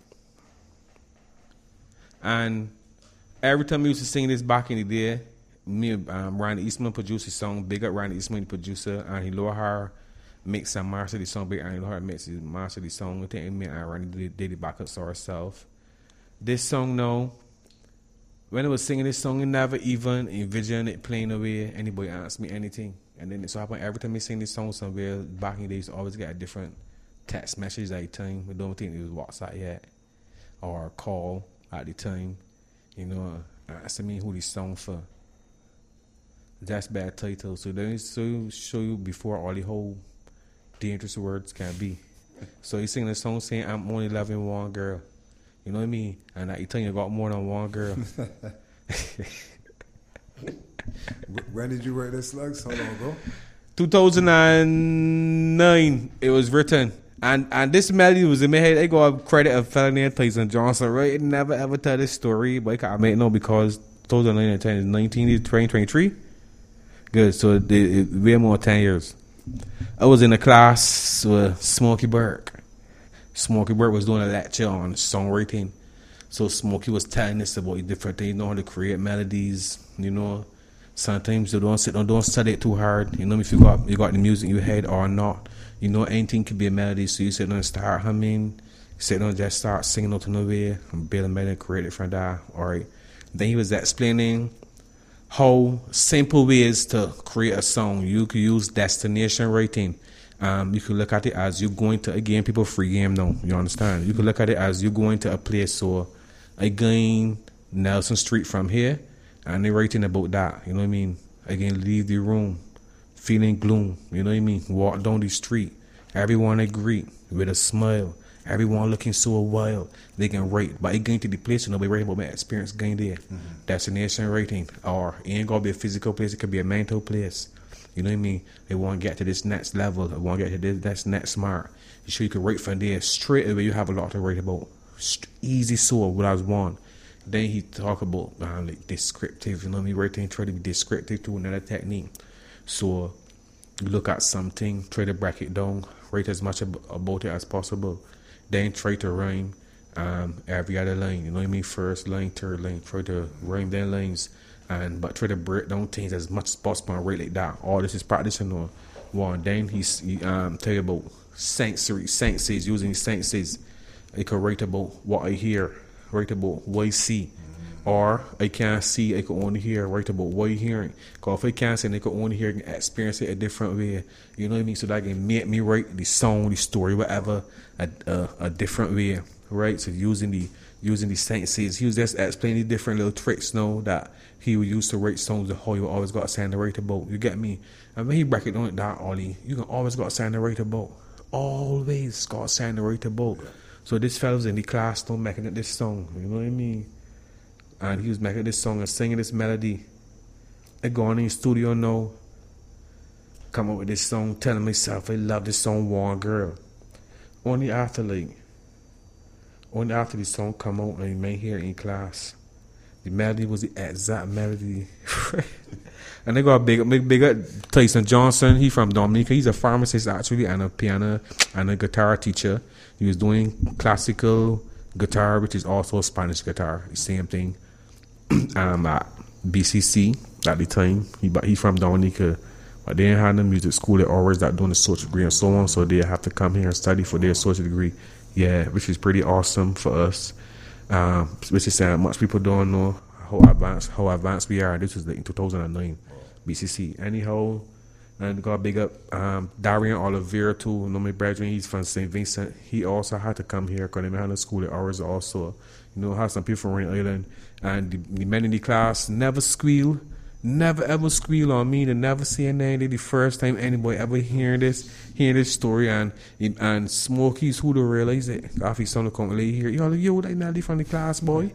and every time we used to sing this back in the day, me and um, Randy Eastman produced the song. Big up Randy Eastman, the producer, and he lower her mix and master the song. Big and he lower her mix and master the song. I think me and Randy did, did the backup so ourselves. This song, no. When I was singing this song, I never even envisioned it playing away. Anybody asked me anything. And then it so happened every time I sing this song somewhere, back in the days, I always get a different text message at the time. I don't think it was WhatsApp yet. Or a call at the time. You know, asking me who this song for. That's bad title. So then it's so show you before all the whole dangerous words can be. So he's singing a song saying, I'm only loving one girl. You know what I mean? And I tell you, I got more than one girl. When did you write this, Slugs? How long ago? two thousand nine, it was written. And and this melody was in my head. I got credit of fella named Tyson Johnson, right? Never ever tell this story, but I can't make it know because two thousand nine and ten is nineteen, twenty twenty-three. Good, so it, it, way more than ten years. I was in a class with Smokey Burke. Smokey Burke was doing a lecture on songwriting. So Smokey was telling us about different things, you know how to create melodies, you know. Sometimes you don't sit down, don't study it too hard. You know if you got you got the music in your head or not. You know anything could be a melody, so you sit down and start humming, sit down and just start singing out to nowhere and build a melody and create it from that. Alright. Then he was explaining how simple ways to create a song. You could use destination writing. Um, you could look at it as you going to a game, people free game now, you understand? You could look at it as you going to a place, so again, Nelson Street from here, and they're writing about that, you know what I mean? Again, leave the room, feeling gloom, you know what I mean? Walk down the street, everyone agree with a smile, everyone looking so wild, they can write, but it going to the place, you know, they writing about my experience going there. Mm-hmm. Destination writing, or it ain't gonna be a physical place, it could be a mental place. You know what I mean? They want to get to this next level. They want to get to this, this next mark. You sure you can write from there straight away. You have a lot to write about. Easy so what I was one. Then he talk about um, like descriptive. You know what I mean? Writing try to be descriptive to another technique. So you look at something, try to break it down, write as much ab- about it as possible. Then try to rhyme um, every other line. You know what I mean? First line, third line. Try to rhyme them lines. And but try to break down things as much as possible and write like that. All this is practicing on one. Then he's he um tell you about sensory senses, using senses. I could write about what I hear, write about what I see. Or I can't see, I could only hear, write about what I'm hearing. Because if I can't see, I could only hear and experience it a different way. You know what I mean? So that can make me write the song, the story, whatever, a a, a different way. Right? So using the using the senses. He was just explaining the different little tricks now that he would use to write songs and how you always got something to write about. You get me? And when he break it down like that, Ollie, you can always got something to write about. Always got something to write about. So this fella was in the class, don't making this song. You know what I mean? And he was making this song and singing this melody. I go on in the studio now, come up with this song, telling myself I love this song, One Girl. Only after like, only after the song come out and I may hear it in class, the melody was the exact melody. And they got a big, big, big up Tyson Johnson. He from Dominica. He's a pharmacist actually and a piano and a guitar teacher. He was doing classical guitar, which is also Spanish guitar, the same thing. um, at B C C at the time. He but he from Dominica, but they didn't have the music school at always that doing the social degree and so on. So they have to come here and study for their social degree. Yeah, which is pretty awesome for us. Um, which is saying much people don't know how advanced how advanced we are. This was like in two thousand nine, B C C. Anyhow, and got big up um, Darian Oliveira too. You know my brother, he's from Saint Vincent. He also had to come here because they had a school at ours also. You know, have some people from Rain Island. And the, the men in the class never squeal, never ever squeal on me. They never say anything. The first time anybody ever hearing this, hearing this story, and and Smokey's who don't realize it. After his son come lay here, yo, yo, that Melody from the class, boy.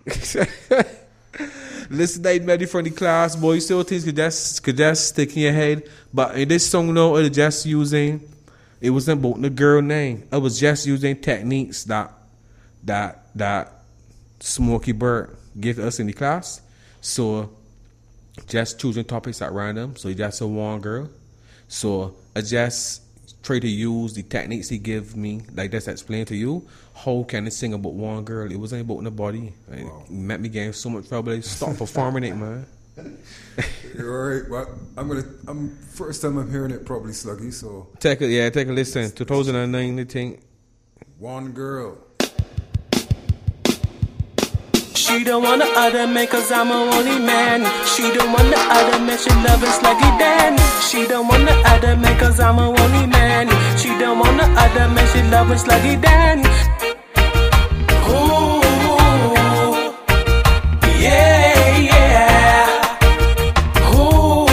Listen, that Melody from the class, boy. Still things could just could just stick in your head. But in this song, no, it was just using. It wasn't about the girl name. I was just using techniques that that that Smokey Bird give us in the class. So just choosing topics at random. So he just a one girl. So I just try to use the techniques he give me, like that's explained to you. How can I sing about one girl? It wasn't about nobody. Like, wow. It met me getting so much trouble. I stopped performing it, man. You're right. Well, I'm gonna. I'm first time I'm hearing it, probably Sluggy. So take a yeah, take a listen. two thousand nine, I think. One girl. She don't want the other man cause I'm a only man. She don't want the other man, she love it Sluggy Dan. She don't want the other man cause I'm a only man. She don't want the other man, she love it Sluggy Dan. Ooh, yeah, yeah. Ooh,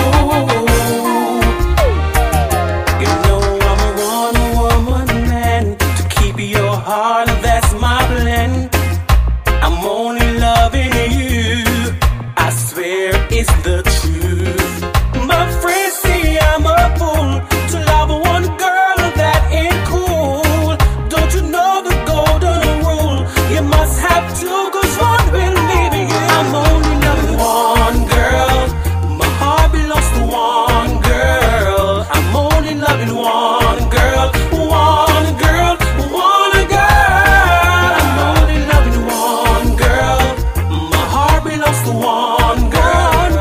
you know I'm a one woman man. To keep your heart, that's my plan. I'm only loving you, I swear it's the truth. My friends say I'm a fool to love one girl that ain't cool. Don't you know the golden rule? You must have two cause one will leave you. I'm only loving one girl, my heart belongs to one girl. I'm only loving one girl, one girl, one girl. I'm only loving one girl, my heart belongs to one girl,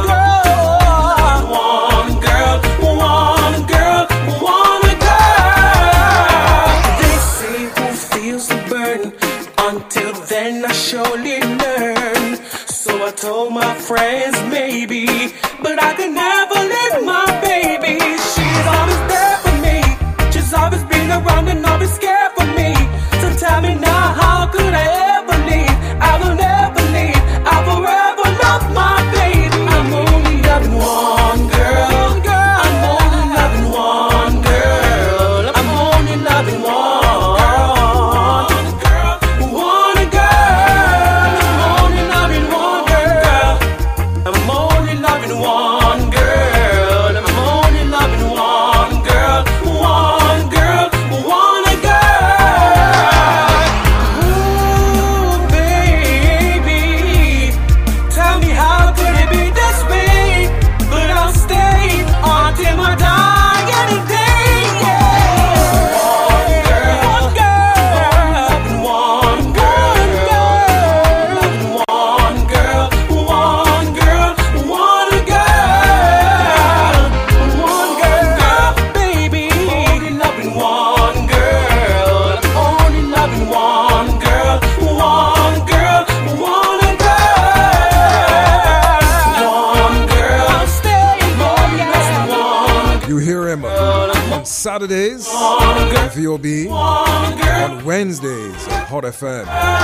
one girl, one girl, one girl. They say who feels the burn, until then I surely learn. So I told my friends maybe, but I could never leave my baby. She's always there for me, she's always been around and always scared for me. So tell me now, how could I ever leave? I will never leave, I forever love my baby. I'm only loving one girl, I'm only loving one girl. I'm only loving one girl, one girl. I'm only loving one girl. I'm only loving one girl. I'm only loving one girl, one girl, one girl. Ooh, baby, tell me how could it be this way? But I'll stay until my dying day. Yeah. One girl, one girl, one girl, one girl, one girl, one girl, one girl, baby. Only loving one girl, only loving one girl, one girl, one girl, one girl. Stay only loving one. You hear him on Saturdays on V O B, on Wednesdays on Hot F M.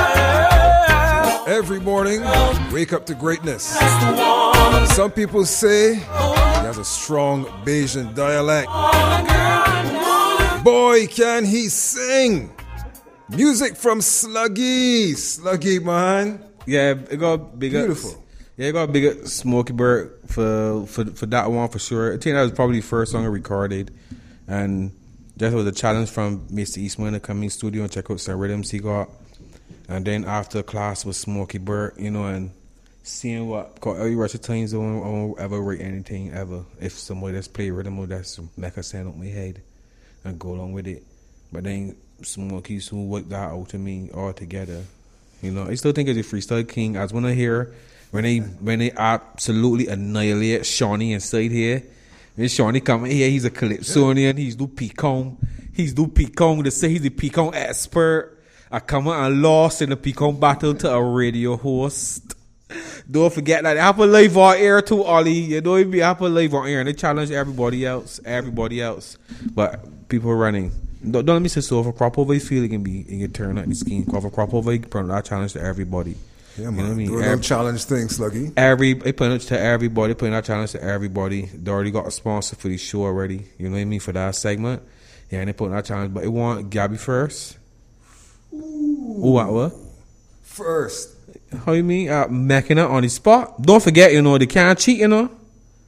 Every morning, wake up to greatness. Some people say he has a strong Bayesian dialect. Boy, can he sing! Music from Sluggy. Sluggy, man. Yeah, it got big Beautiful. Up, yeah, it got big up Smokey Bird for, for for that one for sure. I think that was probably the first song I recorded. And that was a challenge from Mister Eastman to come in studio and check out some rhythms he got. And then after class with Smokey Bird, you know, and seeing what, cause every rest of times I won't, I won't ever rate anything ever. If somebody that's play rhythm or that's make a sound up my head and go along with it. But then Smokey soon worked that out to me all together. You know, I still think of the Freestyle King as when I hear when they when they absolutely annihilate Shawnee inside here. When Shawnee come in here, he's a Calypsonian, he's do Picon, he's do Picon, they say he's the Picon expert. I come out and lost in the Picon battle to a radio host. Don't forget that. Apple Live on air too, Ollie. You know, it be Apple Live on air and they challenge everybody else, everybody else. But people are running. Don't, don't let me say so. If a crop over, you feel it can be, it can turn out the scheme. If a crop over, you can put that challenge to everybody. Yeah, You man. know what I mean? Doing Every- them challenge things, Sluggy. Every they putting it to everybody, putting that challenge to everybody. They already got a sponsor for the show already. You know what I mean, for that segment. Yeah, and they putting that challenge, but they want Gabby first. Ooh, what? What? First. How you mean? Uh, making it on the spot. Don't forget, you know, they can't cheat, you know.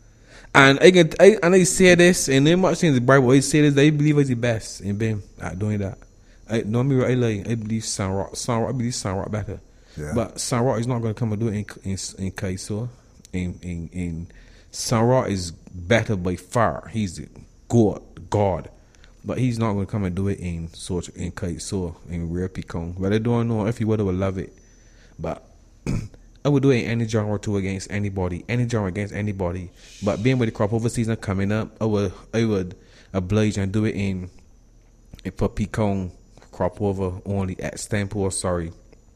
And I can, I, and I say this, and then much things the Bible. I say this, they believe is the best in being at doing that. I don't me I lie. I believe Sun Rock, Sun Rock, I believe Sun Rock better. Yeah. But Sun Rock is not going to come and do it in in, in Kaiso. In in in Sun Rock is better by far. He's the God, God. But he's not going to come and do it in sort in Kaiso in Real Picon. But I don't know if he would have love it. But I would do it in any genre too against anybody, any genre against anybody. But being with the crop over season coming up, I would I would oblige and do it in in for Picon crop over only at Stanport. Sorry.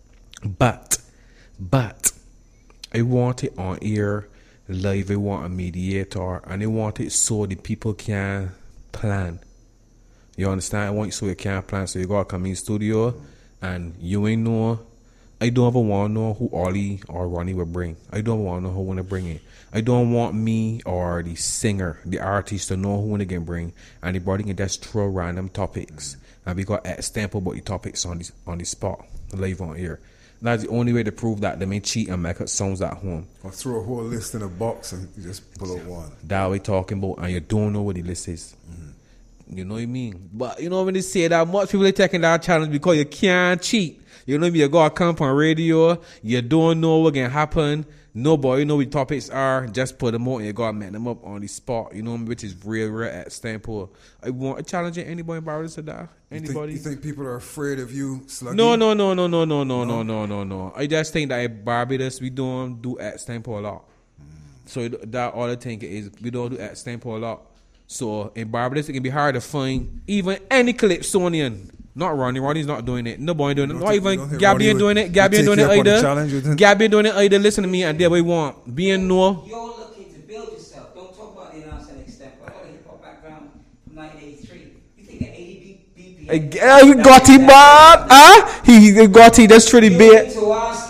But, but, I want it on air, live. I want a mediator, and I want it so the people can plan. You understand? I want it so you can plan. So you gotta come in studio, and you ain't know. I don't ever want to know who Ollie or Ronnie will bring. I don't want to know who wanna bring it. I don't want me or the singer, the artist, to know who wanna get bring. Anybody can just throw random topics, and we got at stamp about the topics on the on the spot, live on air. That's the only way to prove that they may cheat and make up songs at home. Or throw a whole list in a box and you just pull out one. That we talking about, and you don't know what the list is. Mm-hmm. You know what I mean? But you know when they say that, much people are taking that challenge because you can't cheat. You know what I mean? You gotta come on radio, you don't know what can happen. Nobody know what the topics are. Just put them out and you gotta make them up on the spot. You know, which is real, real at Stanport. I want to challenge anybody about this or that. You think, Anybody? you think people are afraid of you, Sluggy? No, no, no, no, no, no, no, no, no, no, no. I just think that in Barbados we don't do at Stanport a lot. So that all I think is we don't do at Stanport a lot. So in Barbados it can be hard to find even any Calypsonian. Not Ronnie. Ronnie's not doing it. Nobody doing it. You Not don't think- you even don't think Gabby ain't Ronnie doing would- it. Gabby would ain't doing take it you up on the either. challenge, you think? Gabby ain't doing it either. Listen to me and there we want. Being no. You're looking to build yourself. Don't talk about the announcing extent. But all the hip hop background from nineteen eighty-three. You think at eighty B P M? Uh, we got him, man. Huh? He he got him. That's pretty You big. need to ask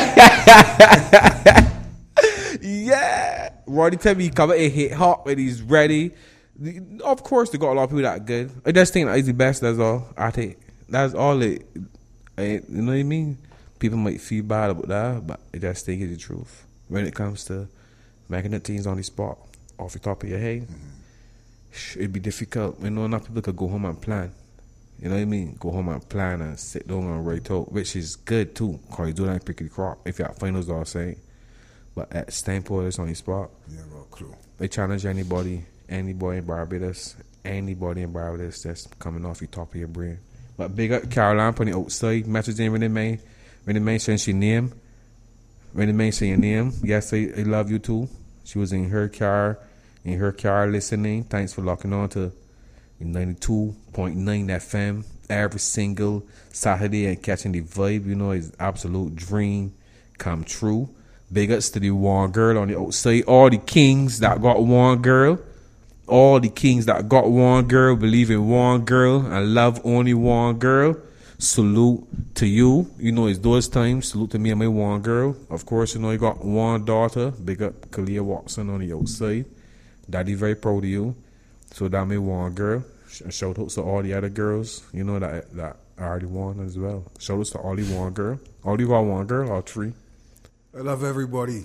about it. Yeah. Ronnie tell me he come and hit hot when he's ready. The- Of course, they got a lot of people that good. I just think that he's the best. That's all. I think that's all it. I, you know what I mean? People might feel bad about that, but I just think it's the truth. When it comes to making the teams on the spot, off the top of your head, sh- it'd be difficult. You know, enough people could go home and plan. You know what I mean? Go home and plan and sit down and write out, which is good too, because you do that pick the crop. If you have finals, all saying. But at Stanport, it's on the spot. Yeah, got a clue. They challenge anybody, anybody in Barbados, anybody in Barbados that's coming off the top of your brain. But big up Caroline on the outside, messaging when they may, when they mention she name, when they mention your name. Yes, I, I love you too. She was in her car, in her car listening. Thanks for locking on to ninety-two point nine F M every single Saturday and catching the vibe. You know, it's absolute dream come true. Big ups to the one girl on the outside. All the kings that got one girl. All the kings that got one girl, believe in one girl, and love only one girl. Salute to you. You know, it's those times. Salute to me and my one girl. Of course, you know, you got one daughter. Big up Kalia Watson on the outside. Daddy very proud of you. So that my one girl. Sh- Shout out to all the other girls, you know, that that I already won as well. Shout out to all you want, girl. All you all want, girl. All three. I love everybody.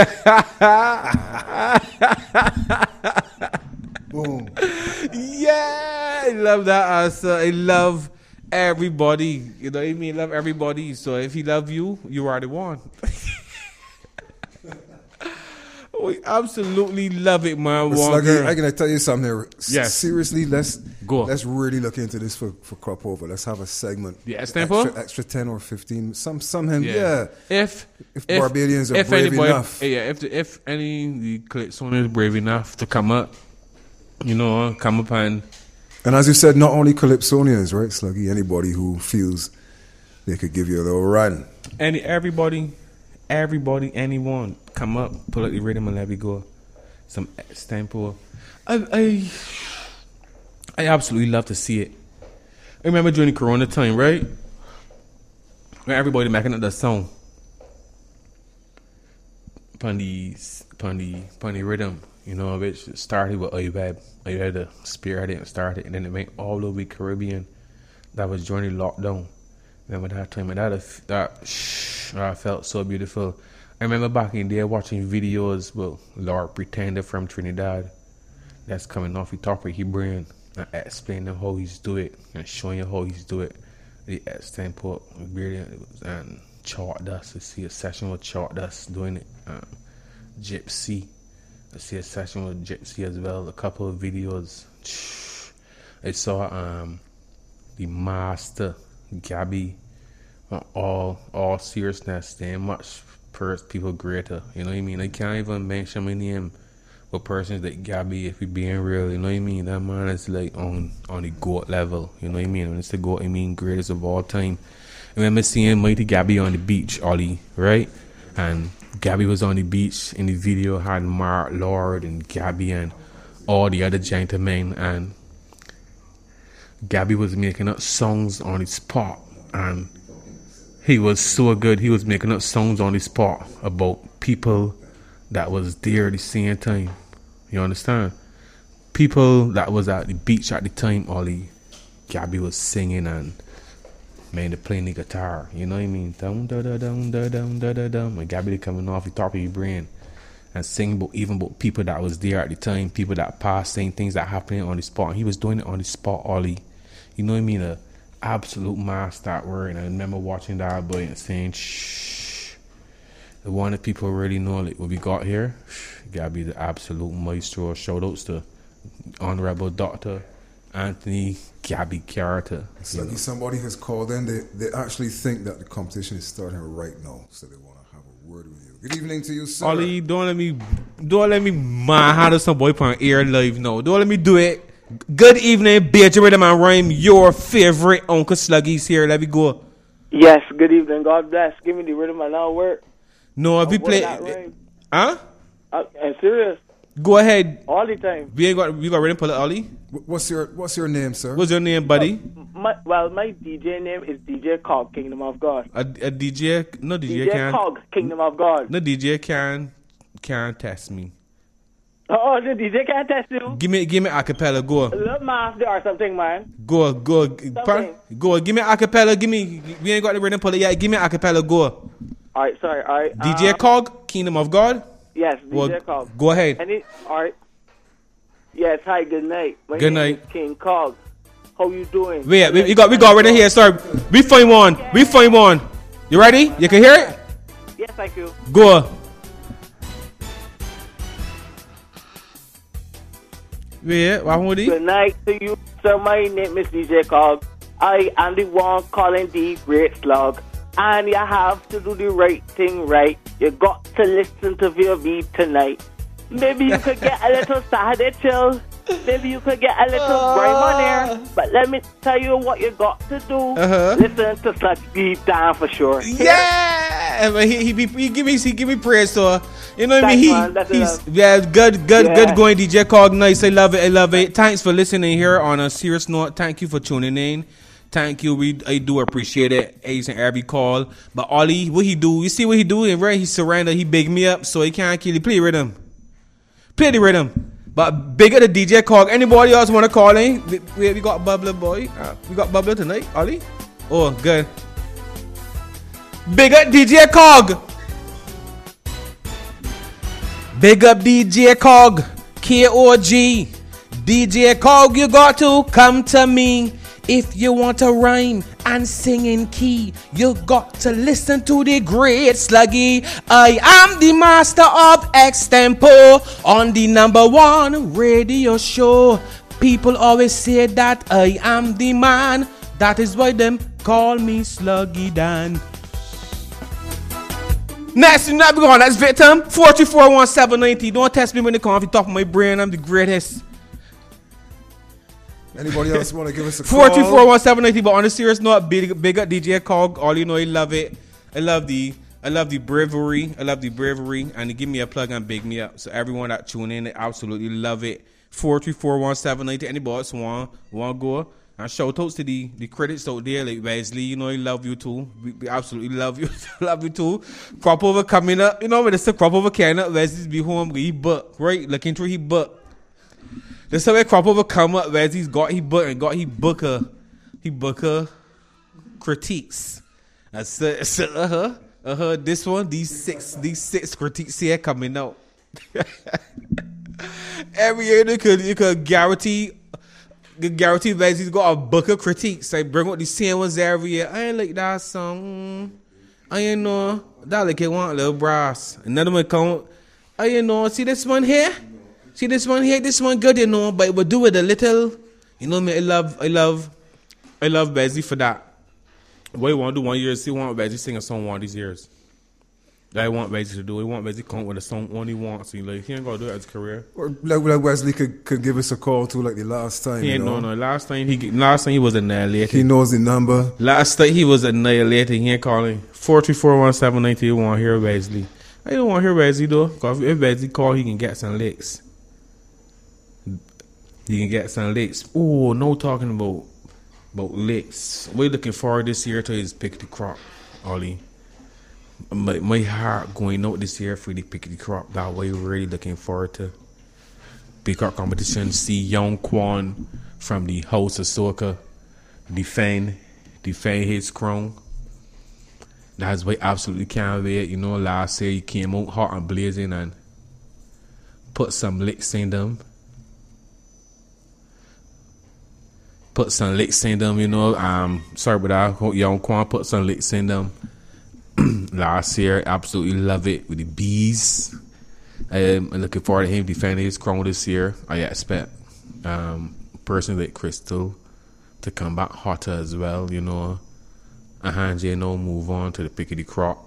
Boom. Yeah, I love that answer. I love everybody. You know what I mean? Love everybody. So if he love you, you already won. We absolutely love it, man. Sluggy, I'm gonna tell you something here. S- Yes. Seriously, let's Go. let's really look into this for, for crop over. Let's have a segment. Yeah, extra, Stampo? extra ten or fifteen. Some some him. Yeah. If If Barbadians are if brave anybody, enough. yeah, if the, if any of the Calypso is brave enough to come up, you know, come up and And as you said, not only Calypsonians, right, Sluggy? Anybody who feels they could give you a little run. any everybody, everybody, anyone, come up, pull out the rhythm and let me go. Some stampo. I I I absolutely love to see it. I remember during the Corona time, right? When everybody making up that song. Upon the, upon the, upon the rhythm, you know, which started with Ayubab. Ayubab, the spearhead it and started, and then it went all over the Caribbean. That was during the lockdown. Remember that time, and that, that, shh, I felt so beautiful. I remember back in there watching videos with Lord Pretender from Trinidad that's coming off the top of his brain and explaining how he's do it and showing you how he's do it. The extempo and Chalk Dust. I see a session with Chalk Dust doing it. Um, Gypsy. I see a session with Gypsy as well. A couple of videos. I saw um, the Master Gabby. All all seriousness, damn much per people greater. You know what I mean? I can't even mention my name with persons that Gabby, if we being real, you know what I mean? That man is like on on the GOAT level. You know what I mean? When it's the GOAT, I mean greatest of all time. I remember seeing Mighty Gabby on the beach, Ollie, right? And Gabby was on the beach in the video, had Mark Lord and Gabby and all the other gentlemen, and Gabby was making up songs on the spot, and he was so good. He was making up songs on the spot about people that was there at the same time. You understand? People that was at the beach at the time, Ollie, Gabby was singing and man, they playing the guitar. You know what I mean? Dum da da dum da dum da da dum. And Gabby coming off the top of your brain and singing about even about people that was there at the time, people that passed, saying things that happening on the spot. And he was doing it on the spot, Ollie. You know what I mean? A absolute master that word. And I remember watching that boy and saying, shh. The one that people really know, like what we got here, Gabby the absolute maestro. Shout outs to Honorable Doctor Anthony Gabby Carter. It's like somebody has called in. They they actually think that the competition is starting right now, so they want to have a word with you. Good evening to you, sir. Ollie, don't let me, don't let me man handle some boy on air live. No, don't let me do it. Good evening, B J Rhythm and Rhyme. Your favorite Uncle Sluggy's here. Let me go. Yes, good evening. God bless. Give me the rhythm and I'll work. No, if we I'll play, work that rhyme. huh? Uh, I'm serious. Go ahead. All the time. We ain't got, we got ready to pull it, Ollie. Wh- What's your What's your name, sir? What's your name, buddy? My, well, my D J name is D J Cog, Kingdom of God. A, a D J, no D J, D J can, Cog, Kingdom of God. no D J can, can test me. Oh, the D J can't test you. Give me, give me acapella. Go, Love master or something, man. go, go, par, go. Give me acapella. Give me. We ain't got the rhythm pull it yet. Give me acapella. Go. All right, sorry. All right. D J um, Cog, Kingdom of God. Yes, D J Well, Cog. go ahead. Any, all right. Yes, hi, good night. My Good name night. is King Cog. How you doing? Wait, we, we got we got right here. Sorry, we find one. We find one. You ready? You can hear it. Yes, thank you. Go. Wait, what would he? Good night to you, sir. My name is D J Cog. I am the one calling the great slug. And you have to do the right thing right. You got to listen to V O V tonight. Maybe you could get a little Saturday chill. Maybe you could get a little grime on there. But let me tell you what you got to do. Uh-huh. Listen to Slug deep down for sure. Yeah, but he, he, he, he give me he give me praise, so you know what I Thanks, mean. man. That's He he's enough. yeah, good, good, Yeah. good going, D J Cog. Nice, I love it, I love it. Thanks for listening here. On a serious note, thank you for tuning in. Thank you, we I do appreciate it. Ace and every call. But Ollie, what he do? You see what he do? And right, he surrender. He big me up, so he can't kill. He play rhythm, play the rhythm. But bigger the D J Cog. Anybody else want to call in? We, we, we got Bubbler boy. Uh, we got Bubbler tonight, Ollie. Oh, good. Big up D J Cog. Big up D J Cog. K O G. D J Cog, you got to come to me. If you want to rhyme and sing in key, you got to listen to the great Sluggy. I am the master of extempo on the number one radio show. People always say that I am the man. That is why them call me Sluggy Dan. Next, you not be going. That's victim four three four one seven nine zero. Don't test me when they come off the top of my brain. I'm the greatest. Anybody else want to give us a call? four two four one seven nine zero. But on a serious note, big, big up D J Cog. All you know, I love it. I love the I love the bravery. I love the bravery. And to give me a plug and big me up. So everyone that tune in, they absolutely love it. four two four one seven nine zero. Anybody else want, want to go? And shout outs to the, the critics out there, like Wesley, you know, I love you too. We, we absolutely love you. Love you too. Crop over coming up. You know, when it's a crop over coming up, Wesley's be home. He book, right? Looking through he book. There's some way crop over come up, Wesley's got he book and got he booker. He booker critiques. I said, uh huh, uh huh. This one, these six, these six critiques here coming out. Every year you could, you could guarantee. Guarantee Wesley's got a book of critiques. I bring out the same ones every year. I ain't like that song. I ain't know. That like it want little brass. Another one come. I ain't know. See this one here? See this one here? This one good, you know. But it will do it a little. You know me. I love. I love. I love Wesley for that. What you want to do one year? See, want Wesley sing a song one of these years. That I want Wesley to do. I want Wesley to come with a song one he wants. He like he ain't gonna do it as a career. Or like, like Wesley could, could give us a call too, like the last time. He you ain't know? no no. Last time he last time he was annihilated. He knows the number. Last time he was annihilated. He ain't calling four three four one seven nine two. Want to hear Wesley? I don't want to hear Wesley though. Cause if Wesley call, he can get some licks. He can get some licks. Oh, no talking about about licks. We're looking forward this year to his pick the crop, Ollie. My, my heart going out this year for the pick the crop. That way, we're really looking forward to pick crop competition. See Young Kwan from the House of Soca defend defend his crown. That's why I absolutely can't wait. You know, last year he came out hot and blazing and put some licks in them. Put some licks in them, you know. Um, sorry about that. Young Kwan put some licks in them. Last year, absolutely love it with the bees. Um, I'm looking forward to him defending his crown this year. I expect um, a person like Crystal to come back hotter as well, you know. And you know, move on to the pick of the crop.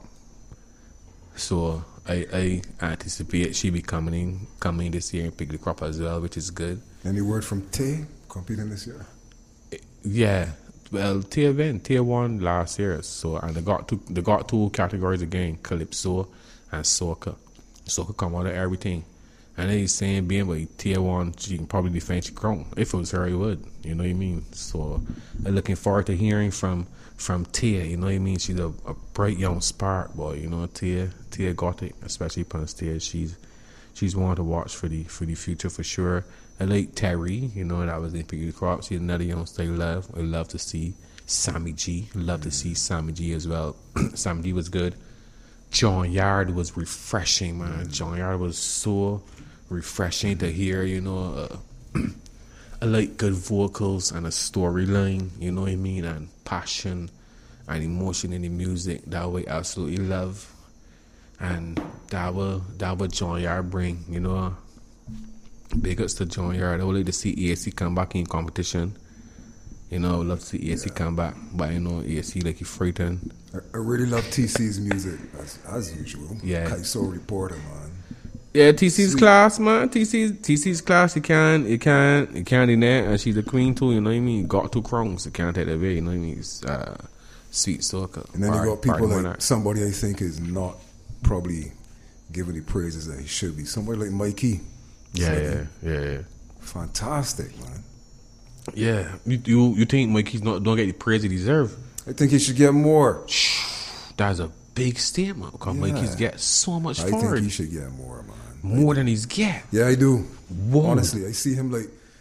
So I, I anticipate she be coming coming this year and pick the crop as well, which is good. Any word from Tay competing this year? Yeah. Well, tier one, tier one last year. So and they got two, they got two categories again: Calypso and Soca. Soca come out of everything, and then he's saying being like tier one, she can probably defend your crown. If it was her, he would. You know what I mean? So I'm looking forward to hearing from from Tia. You know what I mean? She's a, a bright young spark boy. You know, Tia Tia got it, especially Punch Tia. She's she's one to watch for the for the future for sure. I like Terry, you know, that was in Pick the Crop. She's another youngster I love. I love to see Sammy G. Love to see Sammy G as well. Sammy G was good. John Yard was refreshing, man. John Yard was so refreshing to hear, you know. Uh, I like good vocals and a storyline, you know what I mean, and passion and emotion in the music. That way, I absolutely love. And that will, that will John Yard bring, you know. Big ups to John Yard. I would like to see E A C come back in competition. You know, I would love to see E A C yeah. come back. But you know, E A C like he frightened. I, I really love T C's music as, as usual. Yeah. Kaiso Reporter, man. Yeah, T C's Sweet. class, man. T C's T C's class. You can't, you can't, you can't deny it. And she's the queen too. You know what I mean? Got two crowns. You can't take that away. You know what I mean? It's uh, Sweet Soca. And then Bar, you got people like Monarch. somebody I think is not probably giving the praises that he should be. Somebody like Mikey. Yeah, yeah, yeah, yeah. Fantastic, man. Yeah, you you, you think Mikey's not don't get the praise he deserve? I think he should get more. That's a big statement because Yeah. Mikey's get so much I forward. think he should get more, man. More than he's get. Yeah, I do. Whoa. Honestly, I see him like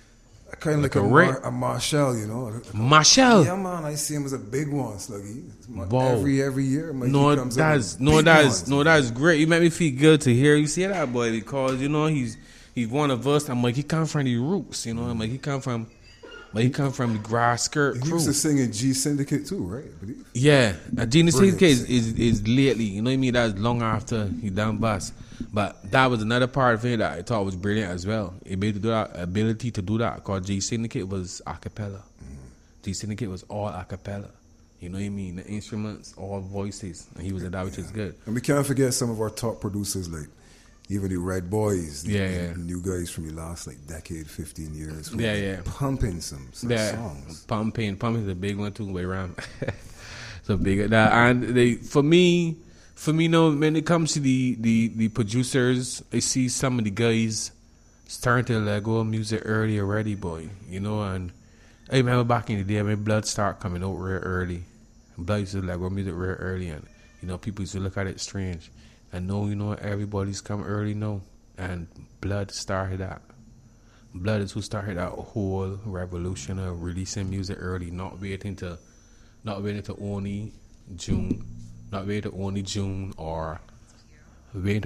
kind of like, Like a, a Mar- Rick. a Marshall, you know. Marshall. Yeah, man, I see him as a big one, Sluggy. Wow. Every every year, Mikey No, comes up that's with no, big that's ones. no, that's great. You make me feel good to hear you say that, boy, because you know he's he's one of us. I'm like he come from the roots, you know. I'm like he come from, like he come from the grass skirt He crew. used to sing in G Syndicate too, right? I believe. Yeah, uh, Genius Brilliant. K is, is is lately, you know what I mean? That's long after he done bust. But that was another part of it that I thought was brilliant as well. Ability to do that, ability to do that, because G Syndicate was a cappella. Mm-hmm. G Syndicate was all a cappella. You know what I mean? The instruments, all voices, and he was at that, which is good. And we can't forget some of our top producers, like even the Red Boys, the, Yeah, the yeah. new guys from the last like decade, fifteen years. who Yeah, was yeah. pumping some, some Yeah, songs. pumping, pumping is a big one too. Way around, so big that, and they for me, for me, no, when it comes to the the the producers, I see some of the guys starting to let go of music early already, boy. You know, and I remember back in the day when Blood start coming out real early. Blood used to let go of music real early, and you know people used to look at it strange. And no, you know, everybody's come early now, and Blood started that. Blood is who started that whole revolution of releasing music early, not waiting to, not waiting to only June, not waiting to only June or wait,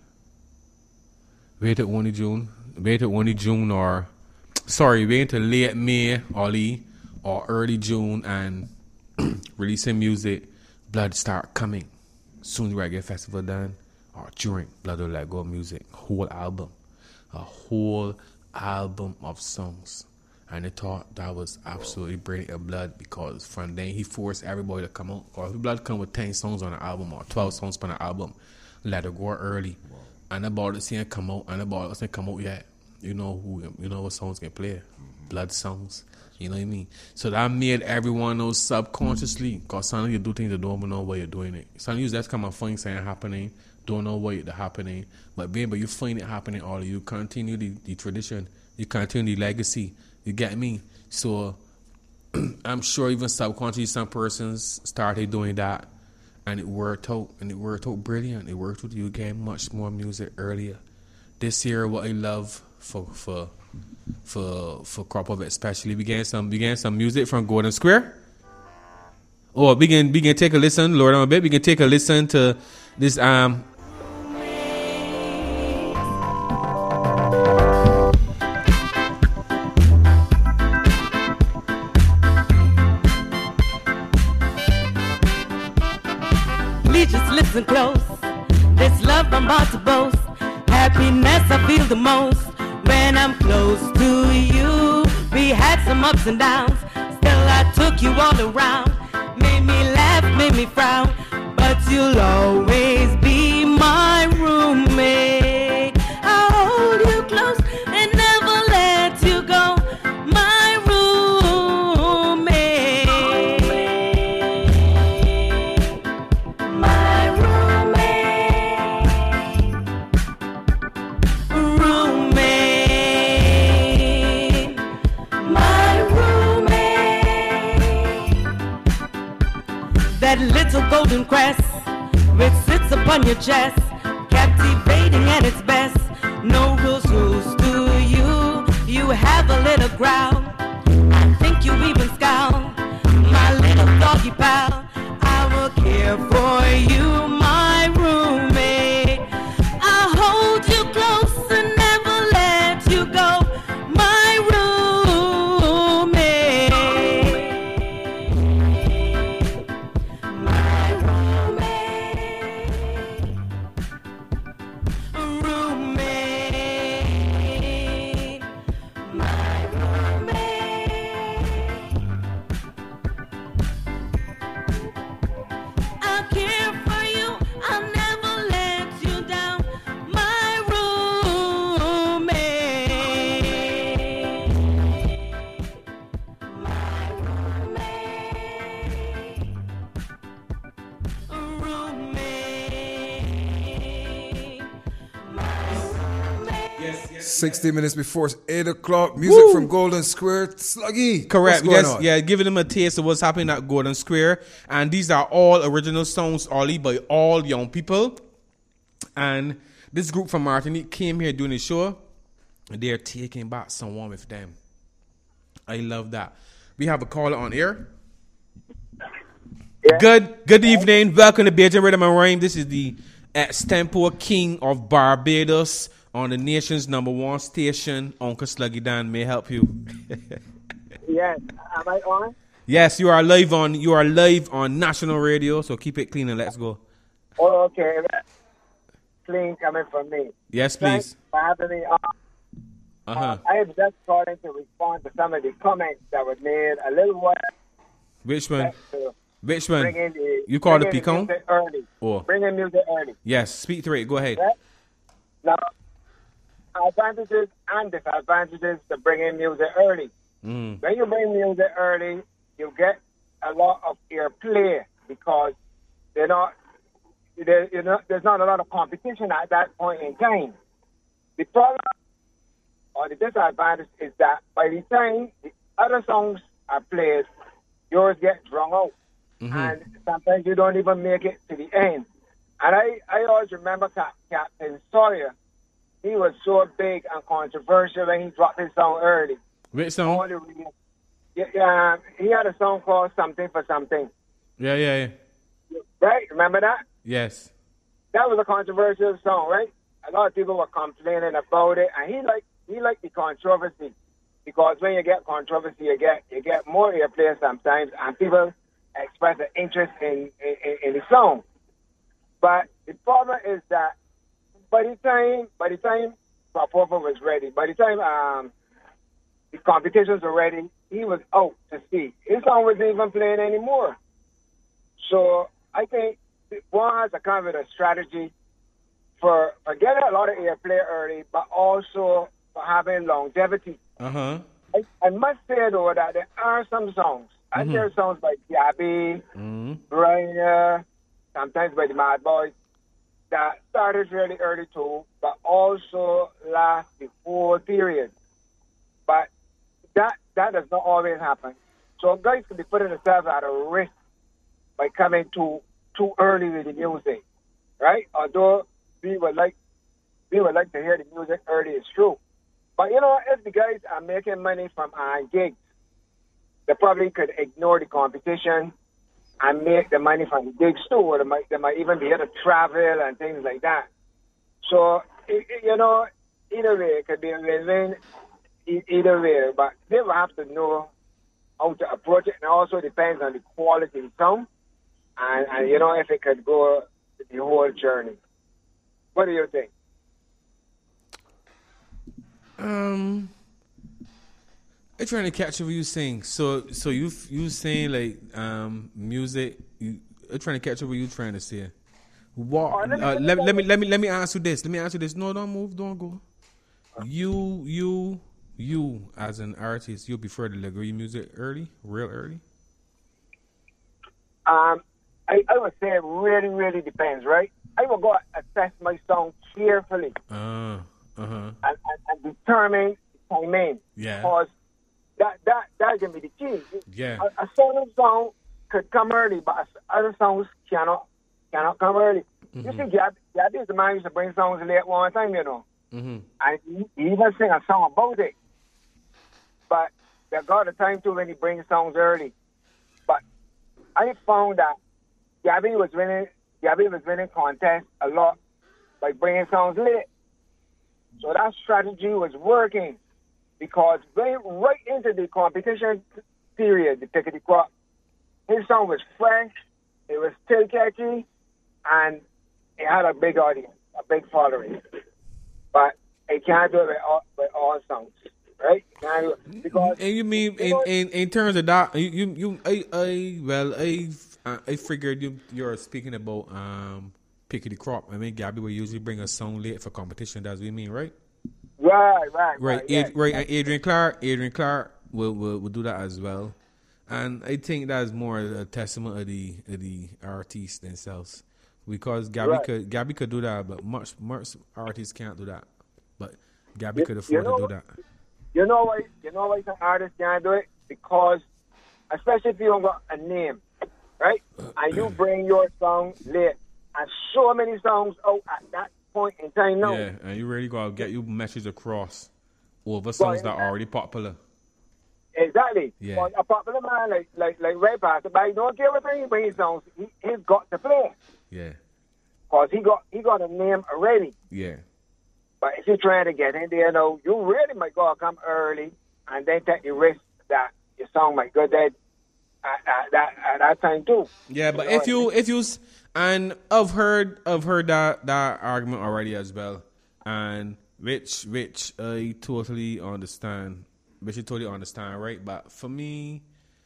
wait to only June, wait to only June or, sorry, wait to late May, Ollie, or early June and releasing music. Blood start coming soon. You reggae festival done or during Blood will let go of music, whole album, a whole album of songs, and I thought that was absolutely brilliant of Blood, because from then he forced everybody to come out. Or if Blood come with ten songs on an album or twelve songs on an album, let it go early. Wow. And about to see it come out, and about to see it come out yet. You know who, you know what songs can play, mm-hmm. Blood songs. You know what I mean? So that made everyone know subconsciously, because sometimes you do things you don't even know why you're doing it. Sometimes that's kind of funny saying happening, don't know why it's happening, but baby, you find it happening, all you continue the, the tradition, you continue the legacy, you get me? So I'm sure even subconsciously some persons started doing that, and it worked out, and it worked out brilliant. It worked with you getting much more music earlier. This year, what I love for for for for crop of it, especially, we getting some we getting some music from Golden Square. Or we can we can take a listen, Lord on a bit. We can take a listen to this um. Please just listen close. This love I'm about to boast. Happiness I feel the most when I'm close to you. We had some ups and downs, still I took you all around. Made me laugh, made me frown, but you'll always be my roommate. I'll hold you close and never let you go. My roommate. My roommate. Roommate. My roommate. That little golden crest which sits upon your chest, captivating at its best. No rules, rules to you. You have a little growl. I think you even scowl. My little doggy pal, I will care for you, my roommate. I'll hold you close and never let you go, my roommate. My roommate. Roommate. My roommate. I'll care for you, I'll never let you down, my roommate. My roommate. Roommate. My roommate. sixty minutes before it's eight o'clock. Music Woo. from Golden Square. Sluggy. Correct. What's going Yes, on? yeah, giving them a taste of what's happening at Golden Square. And these are all original songs, Ollie, by all young people. And this group from Martinique came here doing the show. And they're taking back someone with them. I love that. We have a caller on air. Yeah. Good good evening. Welcome to Beijing Rhythm and Rhyme. This is the extempore king of Barbados on the nation's number one station. Uncle Sluggy Dan may help you. Yes. Am I on? Yes, you are live on you are live on national radio, so keep it clean and let's go. Oh, okay. Clean coming from me. Yes, Thanks please. for having me on. Uh-huh. Uh, I am just calling to respond to some of the comments that were made a little while Which one? back to Which one? bring in the, You called bring the in pecan? music early. Oh. Bring in music early. Yes, speak through it. Go ahead. Right? Now, advantages and disadvantages to bring in music early. Mm. When you bring music early, you get a lot of airplay because they're not, there, you know, there's not a lot of competition at that point in time. The problem or the disadvantage is that by the time the other songs are played, yours get drawn out. Mm-hmm. And sometimes you don't even make it to the end. And I, I always remember Cap- Captain Sawyer. He was so big and controversial when he dropped his song early. Which song? All the reasons- Yeah, yeah, he had a song called Something for Something. Yeah, yeah, yeah. Right? Remember that? Yes. That was a controversial song, right? A lot of people were complaining about it, and he liked he liked the controversy because when you get controversy, you get you get more airplay sometimes, and people express an interest in, in in the song. But the problem is that by the time by the time Popova was ready, by the time um the competitions were ready, he was out to sea. His song wasn't even playing anymore. So I think one has to come with a strategy for, for getting a lot of airplay early, but also for having longevity. Uh-huh. I, I must say, though, that there are some songs. I Mhm. hear songs by Gabby, Mm-hmm. Brian, sometimes by the Mad Boys, that started really early too, but also last the whole period. But that that does not always happen. So guys could be putting themselves at a risk by coming too too early with the music, right? Although we would like we would like to hear the music early, it's true. But you know, if the guys are making money from our gigs, they probably could ignore the competition and make the money from the gigs too, or they might they might even be able to travel and things like that. So it, it- you know, either way, it could be a win-win. e- Either way, but they will have to know how to approach it, and also depends on the quality of the song, and, and you know if it could go the whole journey. What do you think? Um, I'm trying to catch what you saying. So, so you you saying like um music? You I'm trying to catch what you trying to say. What? Oh, let me- Uh, let, me- let me let me let me answer this. Let me answer this. No, don't move. Don't go. You you you as an artist, you prefer to like your music early, real early. Um, I, I would say it really, really depends, right? I will go assess my song carefully Uh, uh huh. and, and, and determine the timing. Yeah. Because that, that, that can be the key. Yeah. A, a certain song could come early, but other songs cannot cannot come early. You see, Gab, Gabby is the man who used to bring songs late one time, you know. Mm-hmm. And he, he even sing a song about it. But there got a time too when he brings songs early. But I found that Gabby was winning. Gabby was winning contests a lot by bringing songs late. So that strategy was working because going right into the competition period, the pick of the crop, his song was fresh, it was still catchy, and it had a big audience, a big following. But it can't do it with all, with all songs, right? It can't do it because And you mean you in, know- in, in terms of that, you you, you I, I well I uh, I figured you you're speaking about um pickety crop. I mean, Gabby will usually bring a song late for competition. That's what you mean, right? Right, right, Right, right. Ad, yeah. right. And Adrian Clark, Adrian Clark will, will will do that as well, and I think that's more a testament of the of the artists themselves, because Gabby Right. could Gabby could do that, but much much artists can't do that. But Gabby You- could you afford know- to do that. You know why? You know why some artists can't do it? Because, especially if you don't got a name, right? And you bring your song late, and so many songs out at that point in time now. Yeah, and you really gotta get your message across over songs that are already popular. Exactly. Yeah. But a popular man like like like Ray Pastor, but he don't care what he brings songs. He he's got to play. Yeah. Cause he got he got a name already. Yeah. But if you're trying to get in there, no, you really might go come early and then take the risk that your song might go dead at, at that at that time too. Yeah, but You know if you if you s- and I've heard I've heard that that argument already as well, and which which I totally understand, which I totally understand, right? But for me,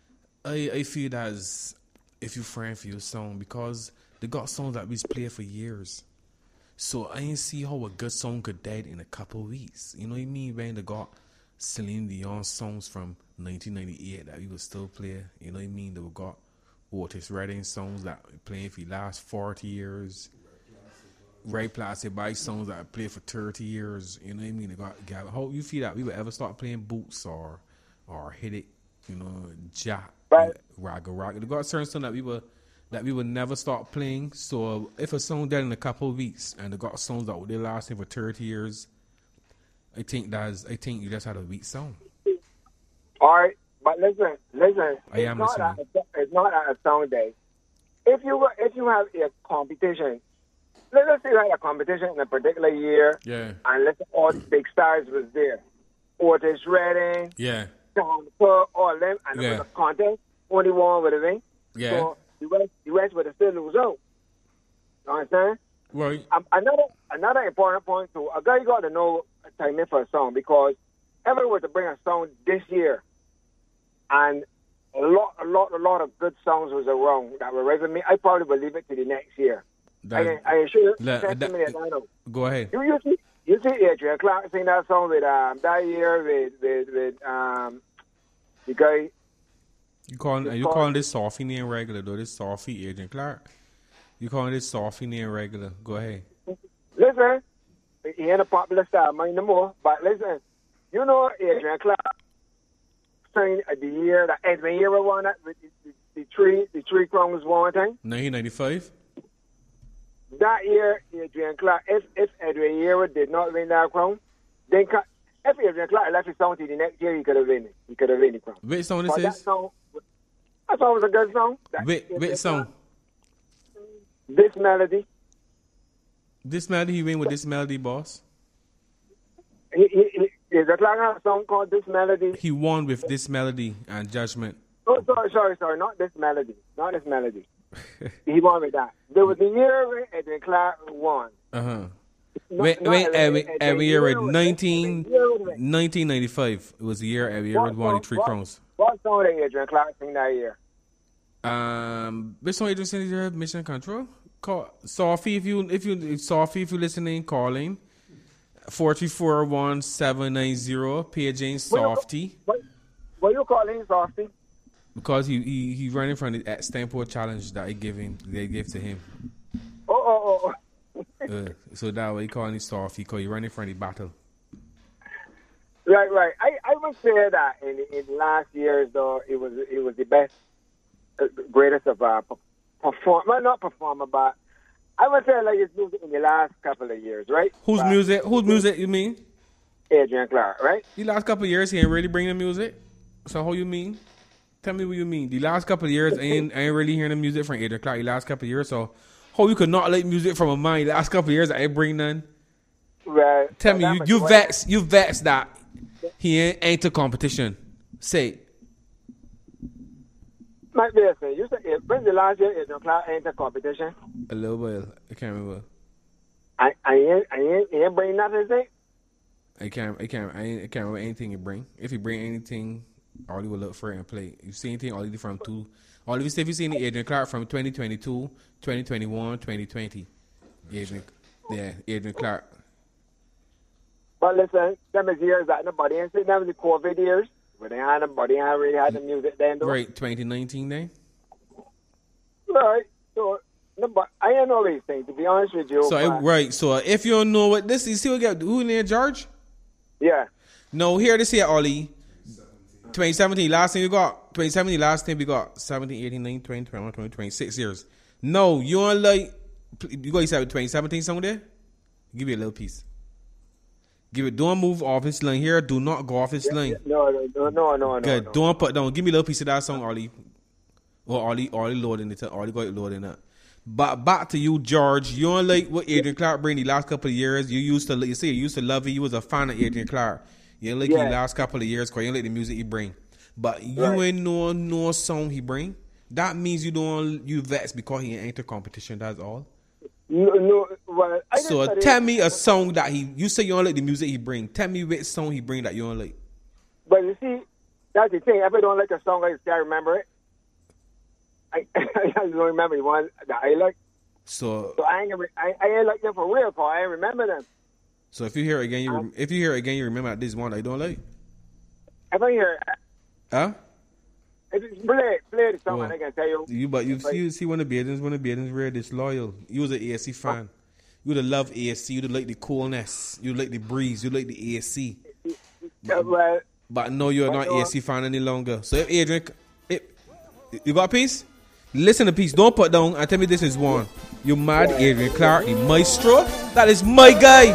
I I feel that as if you friend for your song because they got songs that we play for years. So I ain't see how a good song could dead in a couple of weeks. You know what I mean? When they got Celine Dion songs from nineteen ninety-eight that we would still play. You know what I mean? They got Otis Redding songs that we playing for the last forty years. Ray Plastic Bike songs that I play for thirty years. You know what I mean? They got, got how you feel that we would ever start playing Boots or or Hit It, you know, Jack, Right. Raga Raga. They got certain songs that we would that we would never start playing. So if a song dead in a couple of weeks and they got songs that they lasting for thirty years, I think that's I think you just had a weak song. All right, but listen, listen. I am it's not listening. A, it's not a song day. If you were- if you have a competition, let's say you had a competition in a particular year, Yeah. and let's say all the big stars was there, Otis Redding, Yeah. Tom Cook, all them, and Yeah. it was a contest. Only one would have been. Yeah. So the West, the West would have still lose out. You understand? Right. Um, another another important point too. A guy got to know timing for a song because if I were to bring a song this year, and a lot, a lot, a lot of good songs was around that were resonate, I probably will leave it to the next year. I, That- I assure you, that- trust that- me, I know. Go ahead. You, you see, you see Adrian Clark sing that song with um that year with with, with um the guy. You calling you call- calling this Sophie name regular though? This Sophie Adrian Clark. You calling this Sophie name regular? Go ahead. Listen, he ain't a popular star, mind no more. But listen, you know Adrian Clark sang at the year that Edwin Yeager won that with the, the, the three the three crowns one thing. nineteen ninety-five. That year, Adrian Clark, if if Edwin Yeager did not win that crown, then ca- if Adrian Clark left his song to the next year, he could have won it. He could have won the crown. Which song this But that is? song, that song was a good song. That- Which which song? This melody. This melody he win with this melody, boss. He, he, he, Adrian Clark had a song called This Melody. He won with this melody and Judgment. Oh, sorry, sorry, sorry, not this melody, not this melody. He won with that. There was the year when Edwin Clark won. Uh huh. Not- Wait, not wait, Edwin- every Edwin every year Yeager in was- nineteen, Edwin Yeager was- nineteen ninety-five. It was the year every year What won the song- three what- crowns. What song did Adrian Clark sing that year? Um, which song Adrian sing here? Mission Control. Call Sophie if you if you Sophie if you listening, calling four three four one seven nine zero. Paging Softy What, what you calling Softy? because he he he running from the at Stanford challenge that I give him. They give to him. Oh, oh, oh, oh. Uh, so that way he calling him Softy because he running from the battle. Right, right. I, I would say that in in last years though it was it was the best, uh, greatest of uh, perform. Well, not performer, but I would say like it's music in the last couple of years, right? Whose But music? Whose music you mean? Adrian Clark, right? The last couple of years he ain't really bringing the music. So how you mean? Tell me what you mean. The last couple of years I ain't I ain't really hearing the music from Adrian Clark. The last couple of years, so how you could not like music from a man? The last couple of years I ain't bring none. Right. Tell me That you much you way- vex you vex that he ain't ain't a competition. Say Might be a thing. You said it- when's the last year Adrian Clark entered competition? a little bit. I can't remember. I I ain't I ain't, he ain't bring nothing. Say. I can't I can't I, ain't, I can't remember anything he bring. If he bring anything, all he will look for it and play. If you see anything, all he from two. All if you see if you see any Adrian Clark from twenty twenty-two, twenty twenty-one, twenty twenty. Adrian, yeah, Adrian Clark. But listen, them is years that nobody ain't seen them the COVID years. But they had nobody ain't really had the music then though. Right, twenty nineteen then. Right. So no, but I ain't know these things to be honest with you. So I, but- right, so uh, if you don't know what this is, you see what got who in George? Yeah. No, here this here, Ollie. twenty seventeen, last thing we got. twenty seventeen, last thing we got. seventeen, eighteen, nineteen, twenty, twenty-one, twenty, twenty-six years. No, you want like, you got yourself twenty seventeen song there? Give you a little piece. Give it. Don't move off his lane here. Do not go off his lane. No, no, no, no, no. Good. no. Don't put down. Give me a little piece of that song, Ollie. Or Ollie, Ollie loading it. Ollie got it loading that. But back to you, George. You don't like what Adrian Clark bring the last couple of years. You used to, you see, you used to love it. You was a fan of Adrian Clark. You don't like Yeah. the last couple of years because you don't like the music he bring. But you Right. ain't know no song he bring. That means you don't you vex because he ain't a competition. That's all. No, no. Well, I So didn't tell me a song that he. You say you don't like the music he bring. Tell me which song he bring that you don't like. But you see, that's the thing. If I don't like a song, I still remember it. I, I don't remember the one that I like. So So I ain't, gonna- I, I ain't like them for real, Paul. I ain't remember them. so if you hear it again, you rem- if you hear it again, you remember that this one that you don't like. If I hear, Huh? if it's play, play the song, Well, and I can tell you. You but you Like- see see one of the Badens, one of the Badens real disloyal. You was an A S C fan. You would have loved A S C. You'd have liked the coolness. You like the breeze. You like the A S C. Uh, well, But no, you're But not no, A S C fan any longer. So if Adrian, if, you got a piece? Listen to piece. Don't put down and tell me this is one. You mad, Adrian Clark, the maestro? That is my guy.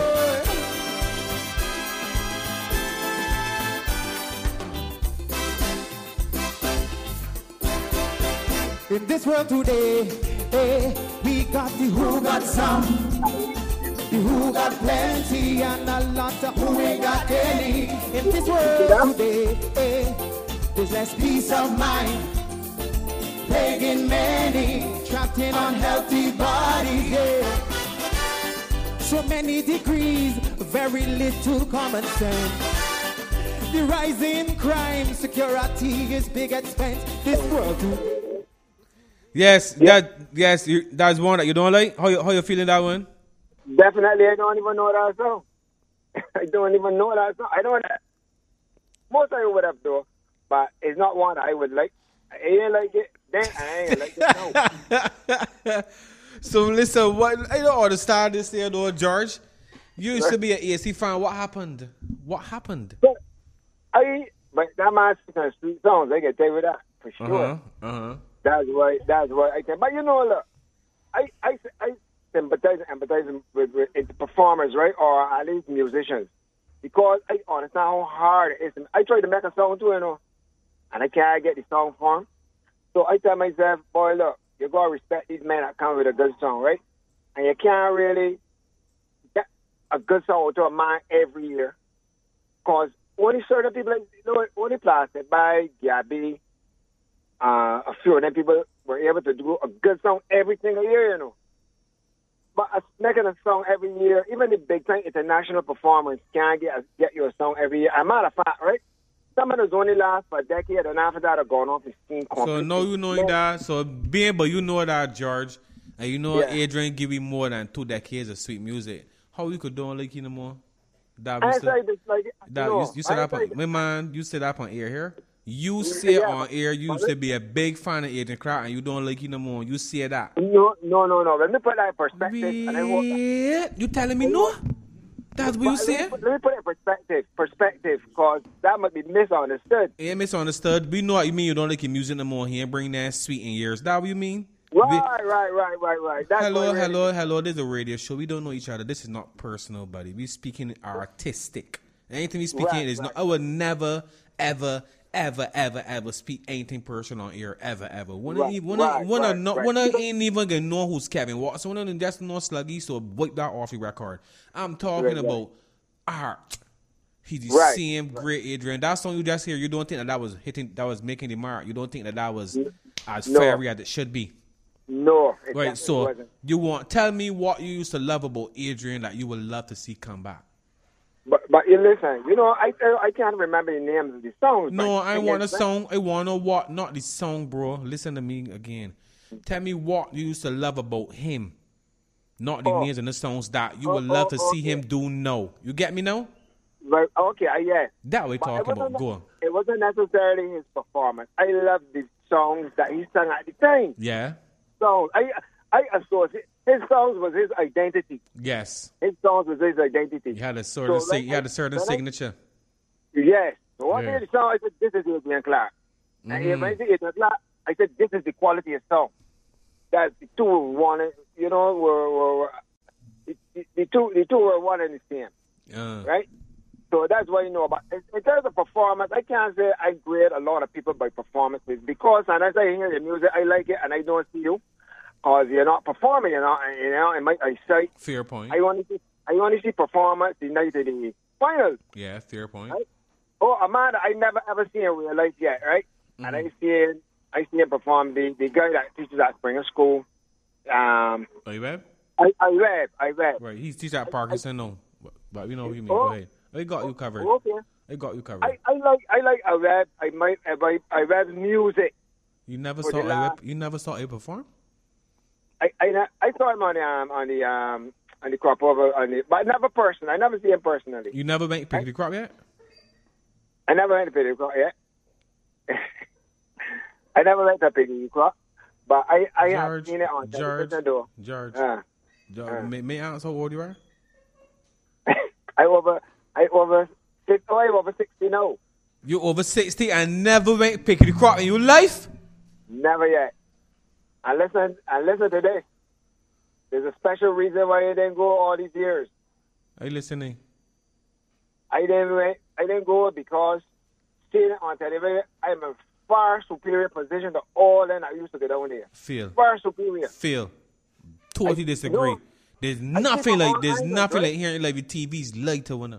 In this world today, eh, we got the who got some, the who got plenty, and a lot of who ain't got any. In this world today, eh, there's less peace of mind, plaguing many, trapped in unhealthy bodies, yeah. So many degrees, very little common sense. The rising crime, security is big expense. This world today. Yes, that yes, you, that's one that you don't like. How you how you feeling that one? definitely, I don't even know that song. I don't even know that song. I know that. Most I would have though, but it's not one I would like. I ain't like it. Then I ain't like it. No. So listen, what I don't understand this there though, George. You used to be an A S C fan. What happened? What happened? But I, but that man speaking street songs, I can tell you that for sure. Uh huh. Uh huh. That's why. That's why I can. But you know, look, I, I, I sympathize and empathize with, with, with the performers, right, or at least musicians, because I understand how hard it is. I try to make a song too, you know, and I can't get the song form. So I tell myself, boy, look, you gotta respect these men that come with a good song, right? And you can't really get a good song to a man every year, because only certain people, like, you know, only Plastic by Gabby. Uh, a few of them people were able to do a good song every single year, you know. But uh, making a song every year, even the big time international performers can't get a, get you a song every year. As a matter of fact, right? Some of those only last for a decade, and after that, are gone off the scene So completely. now you know that. So being, but you know that George, and you know Yeah. Adrian give you more than two decades of sweet music. How you could don't like you no more? That I we say still, this like that no, you, you said I that say on, my man. You said that on air here. You say Yeah, on air you but used to be a big fan of Adrian Clark, and you don't like you no more. You say that. No, no, no, no. Let me put that in perspective. And I hope, Wait, you telling me no? That's what you but let, say? me put, let me put it in perspective, perspective, because that might be misunderstood. Yeah, misunderstood. We know what you mean. You don't like your music no more. He ain't bring that sweet in years. That what you mean? Right, We- right, right, right, right. That's hello, what it is. hello, hello. This is a radio show. We don't know each other. This is not personal, buddy. We speaking artistic. Anything we speaking Right, is right. not. I would never, ever, ever, ever, ever speak anything personal on air. Ever, ever. One Right, of one right, of one of right, not right. one of ain't even gonna know who's Kevin Watson. One of them just know Sluggy. So wipe that off your record. I'm talking Right, right. about art. He's the Right, same great Adrian. That song you just hear, you don't think that that was hitting, that was making the mark. You don't think that that was as No. fairy as it should be. No, it Right, definitely so wasn't. you want tell me what you used to love about Adrian that you would love to see come back. But but you listen, you know, I I can't remember the names of the songs. No, but I think want a it's- song. I want to what? Not the song, bro. Listen to me again. Tell me what you used to love about him, not the Oh. names and the songs that you Oh, would love oh, to see okay. him do. No, you get me now? Right, okay, uh, yeah. That we But it talking about. wasn't- Go on. It wasn't necessarily his performance. I love the songs that he sang at the time. Yeah. Songs. I I associate his songs was his identity. Yes. His songs was his identity. You had a sort So, of sig- like, you had a certain when I- signature. Yes. So one Yeah. day the song, I said, this is Adrian Clark. And if Mhm. I see Adrian Clark, I said, this is the quality of song. That the two were one, you know, were, were, were the, the, the two the two were one and the same, Uh, right? So that's what you know about. In, in terms of performance, I can't say I grade a lot of people by performances because, and as I hear your music, I like it, and I don't see you because you're not performing. You're not, you know, in my eyesight. Fair point. I only see, I only see performance the night of the finals. Yeah, fair point. Right? Oh, Amanda, I never ever seen in real life yet, right? Mm-hmm. And I see him, I see him perform. The the guy that teaches at Springer School. Um, Are you read? I I read, I read. Right, he's teaching at Parkinson, no, but, but we know what you mean. Oh. Go ahead. They got you covered. Okay. They got you covered. I, I like I like I read I might I I read music. You never For saw the a last- you never saw a perform? I I, I saw him on the um on the um on the crop over on the but never person. I never see him personally. You never went pick the crop yet? I never went to Piggy Crop yet. I never went to Piggy Crop, but I I have George, seen it on George, television though. George, Uh, George uh. may, may I ask how old you are? I over I over six oh I over sixty now. You over sixty and never went pick the crop in your life? Never yet. And listen and listen to this. There's a special reason why I didn't go all these years. Are you listening? I didn't went, I didn't go because seeing it on television, I'm in far superior position to all them I used to get down there. Feel. Far superior. Feel. Totally I- disagree. no. There's I nothing think like all there's angles, nothing right? like hearing like your T V's later winner.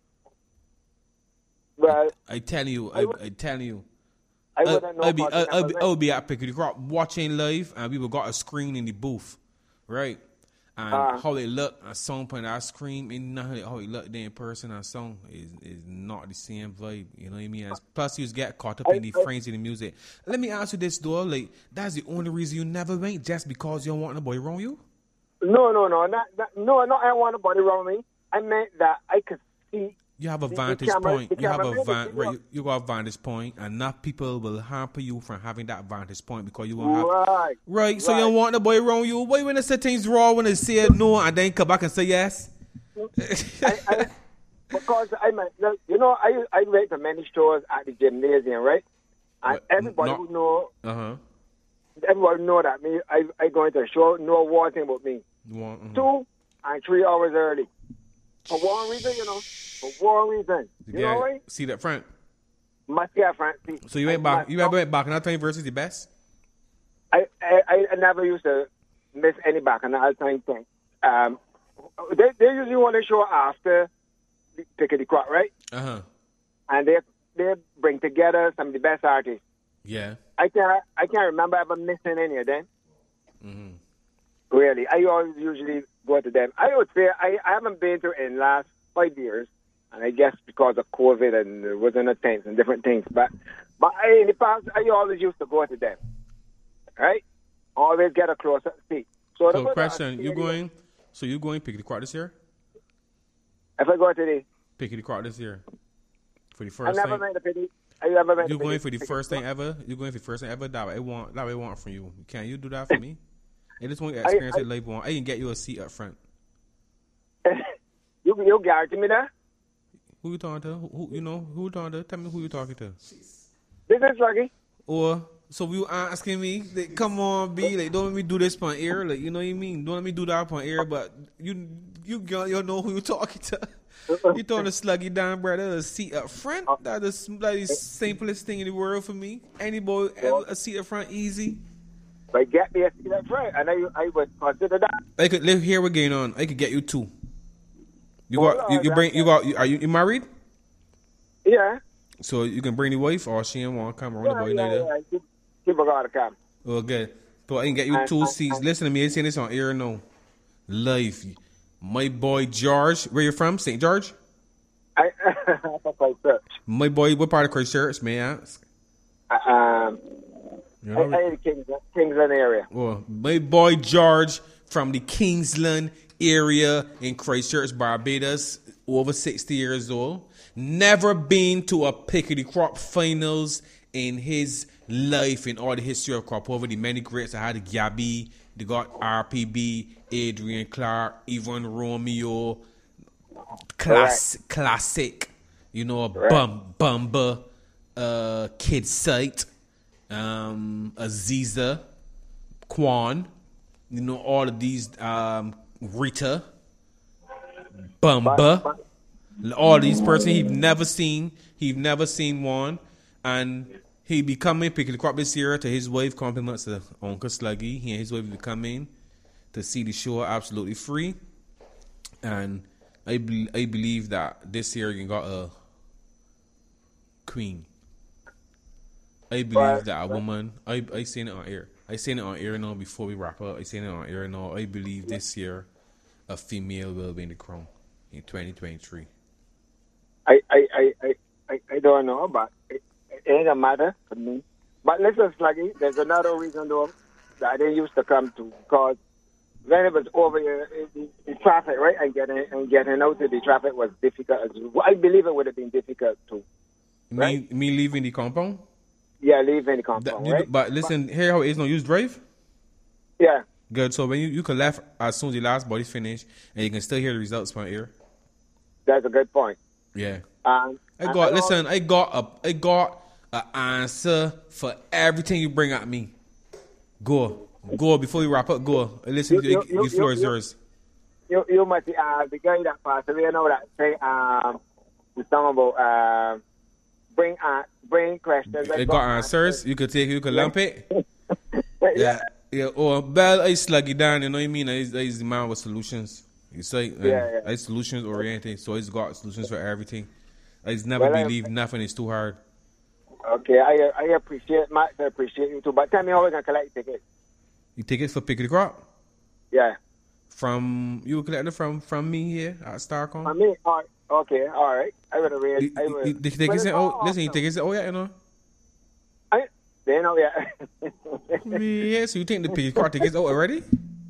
Well, I tell you, I I, would- I tell you. I I, wouldn't know I'll be, about I, it I'll be, never I'll be at Pickety Crop watching live, and we got a screen in the booth, right? And Uh. how they look at some point, I scream, and nothing like how they look there in person and song is is not the same vibe. You know what I mean? As, plus, you just get caught up in the I- I- frames of the music. Let me ask you this, though. Like, that's the only reason you never went, just because you don't want nobody around you? no, no, no, not, not, no, not I want nobody around me. I meant that I could see. You have a The- the vantage camera- point. the You have a camera- van, the- right, you, you got a vantage point, and enough people will hamper you from having that vantage point because you won't have. Right. Right, so you Right. don't want the boy around you. Why when they say things wrong, when they say no, and then come back and say yes? I, I, because I meant, look, you know, I I went to many shows at the gymnasium, right? And But everybody not- who know, Uh huh. everybody know that me, I I going to a show, know one thing about me. Mm-hmm. Two and three hours early. For one reason, you know. For one reason. You know what? See that front. Must get front seat. So you went back. You ever went back, and I think versus the best. I, I I never used to miss any back and all time thing. Um, they they usually want to show after the Pickety Crop, right? Uh huh. And they they bring together some of the best artists. Yeah. I can't I can't remember ever missing any of them. Mm-hmm. Really, I always usually go to them. I would say I, I haven't been to in last five years, and I guess because of COVID and there wasn't a tent and different things. But but I, in the past, I always used to go to them. Right? Always get a closer seat. So, the So first question: time I You see going? So you going pick the crowd this year? If I go to the, Pick the crowd this year for the I first never time. went to Pity. I never went You to going Pity- for the Pity first Crop. thing ever? You going for the first thing ever? That I want. That I want from you. Can you do that for me? I just want you to experience I- it live one. I can get you a seat up front. you you guarantee me that? Who you talking to? Who, who you know? Who you talking to? Tell me who you talking to. This is lucky. Or so you asking me? Like, come on, B. Like, don't let me do this on air. Like, you know what I mean? Don't let me do that on air. But you, you, you don't know who you talking to. You throwing a sluggy down, brother. A seat up front. That is like the simplest thing in the world for me. Any boy, a seat up front, easy. But get me a seat up front, and I I would consider that. I could live here. We're going on. I could get you two. You Hold got you, on, you bring you got. that's- Are you, you married? Yeah. So you can bring the wife, or she ain't want to come around the Yeah, boy yeah, neither. yeah. Keep, keep a guard to come. Oh, good. So I can get you And- two and- seats. and- Listen to me. I saying this on air now. Live. My boy George. Where you from? Saint George? I that's my search. My boy, what part of Christchurch, may I ask? Um, You I, know? I in the Kingsland, Kingsland area. Well, my boy George from the Kingsland area in Christchurch, Barbados, over sixty years old. Never been to a Pickety Crop finals in his life, in all the history of crop over. The many greats I had, Gabby, they got R P B, Adrian Clark, Ivan Romeo, class, Correct. classic, you know, Correct. Bum Bumba, uh, Kid Sight, um, Aziza, Quan, you know, all of these, um, Rita, Bumba, But, All these persons he've never seen. He've never seen one. And he be coming, picking the crop this year to his wife, compliments to Uncle Sluggy. He and his wife be coming to see the show absolutely free. And I, be, I believe that this year you got a queen. I believe Right, that a right. woman, I I seen it on air. I seen it on air now before we wrap up. I seen it on air now. I believe this year a female will be in the crown in twenty twenty-three. I, I, I, I, I, I don't know, but it, it ain't a matter for me. But listen, Sluggy, there's another reason though that I didn't used to come to, because when it was over here, it, the, the traffic, right, and getting and getting out of the traffic was difficult. As well. I believe it would have been difficult too. Me, me leaving the compound? Yeah, leaving the That- compound, you- right? But listen, here how it is now. You drive? Yeah, Good. So when you, you can left as soon as the last body finish, and you can still hear the results from ear. that's a good point. Yeah. Um, I and got I listen. I got a I got an answer for everything you bring at me. Go, go before we wrap up. Go. Listen, You- the, you- the you- floor you- is you- yours. You, you must uh, the guy that passed away, you know that say um the song about uh, bring uh, bring questions. It got answers. You could take. You could lump it. yeah. Yeah. Yeah. Or Bell, I slug it down. You know what I mean? I is the man with solutions. You say, Yeah, yeah. I solutions oriented. So he's got solutions for everything. I just never Well, I- believe nothing is too hard. Okay, I I appreciate Max. I appreciate you too. But tell me how we can collect tickets. You take it for pick the crop. Yeah. From you collect it from from me here at Starcom. I mean, all right, okay, all right. I would have read. You, I you, would. you, you take it say, oh, listen, you take it say, oh yeah, you know. I, they know, yeah. Yeah, so you think the pick the crop tickets out already?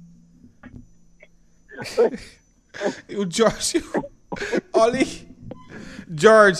You George, you, Ollie, George,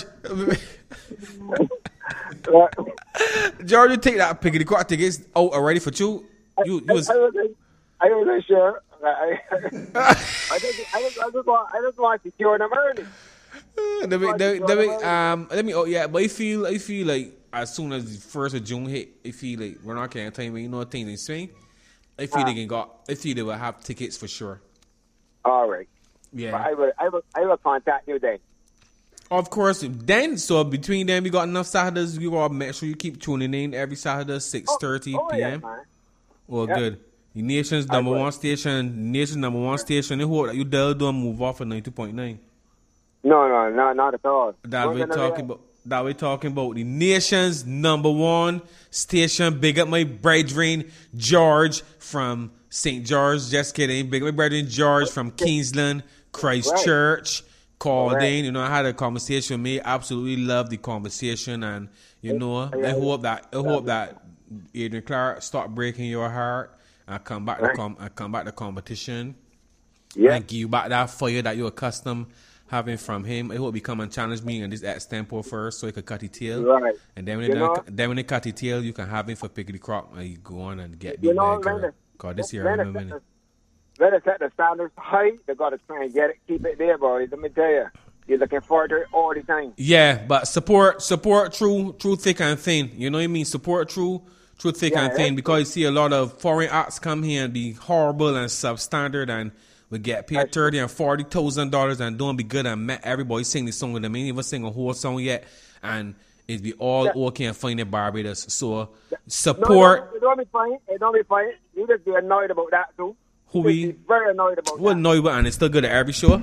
George, you take that pick the crop tickets out already for you. You, you was. I, I wasn't. I wasn't sure. I, I, I, just, I, just, I, just want, I just want to secure them early. Let me, let me, let me, um, let me, oh yeah, but I feel, I feel like as soon as the first of June hit, I feel like we're not getting time, but you know things in swing. I feel Ah. they can got, I feel they will have tickets for sure. All right. Yeah. But I will. I will. I will contact you then. Of course, then, so between them, we got enough Saturdays. You all make sure you keep tuning in every Saturday, six thirty Oh, yeah, p.m. man. Well, Yeah. good. The nation's number will. one station, nation's number one station. They hope that you dare don't move off of ninety point nine. No, no, no, not at all. That We're we gonna talking be- about. That we talking about the nation's number one station. Big up my brethren George from Saint George. Just kidding. Big up my brethren George from Kingsland, Christchurch. Called Right. in. You know, I had a conversation with me. Absolutely love the conversation, and you know, I hope that I hope that Adrian Clark start breaking your heart and come back to Right. com- and come back to competition. Yeah. And give you back that fire that you're accustomed having from him. I hope he come and challenge me in this extempo first so he could cut his tail. Right. And then when, You he know- done, then when he cut his tail, you can have him for pick the crop and you go on and get You me know, back. when Because this year when I'm a it- minute. Let us set the standards high. They got to try and get it, keep it there, boys. Let me tell you, you're looking forward to it all the time. Yeah, but support support true true thick and thin. You know what I mean? Support true true thick Yeah, and thin yeah. because you see a lot of foreign acts come here and be horrible and substandard and we get paid thirty and forty thousand dollars and don't be good and met everybody sing the song with them. Ain't even sing a whole song yet and it be all Yeah. okay and fine in Barbados. So No, support no, it don't be fine. It don't be fine. You just be annoyed about that too. who You we just be very annoyed about what that. know you and it's still good at every show.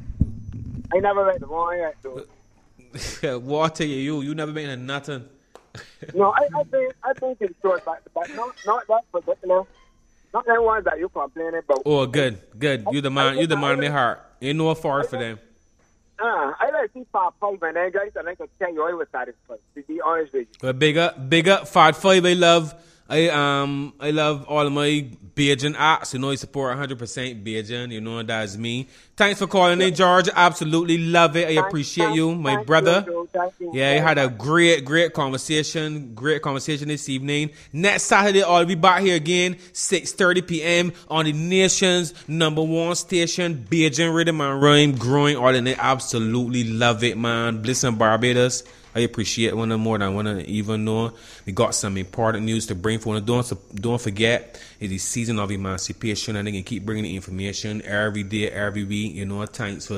I never read the one yet, though. Water you, you you never been nothing. No, I, I think I think it's short, but but not not that particular. Not the ones that you complaining about. Oh good, good. You the man you the man of my heart. Ain't no fault for them. Uh, I like see Pop Punk and then guys, and I can tell you I was satisfied. To be honest with you. But big up, big up, Fat Five. I love, I um, I love all of my Bajan acts. You know, I support one hundred percent Bajan. You know, that's me. Thanks for calling in, George. Absolutely love it. I Thank- appreciate thank- you, my thank brother. you, Joe. Thank you Yeah, I very had a much. great, great conversation. Great conversation this evening. Next Saturday, I'll be back here again, six thirty p.m. on the nation's number one station, Bajan Rhythm and Rhyme, growing all in it. Absolutely love it, man. Bliss and Barbados. I appreciate one of more than one of even know. We got some important news to bring for one. Don't so don't forget it's the season of emancipation, and they can keep bringing the information every day, every week. You know, thanks for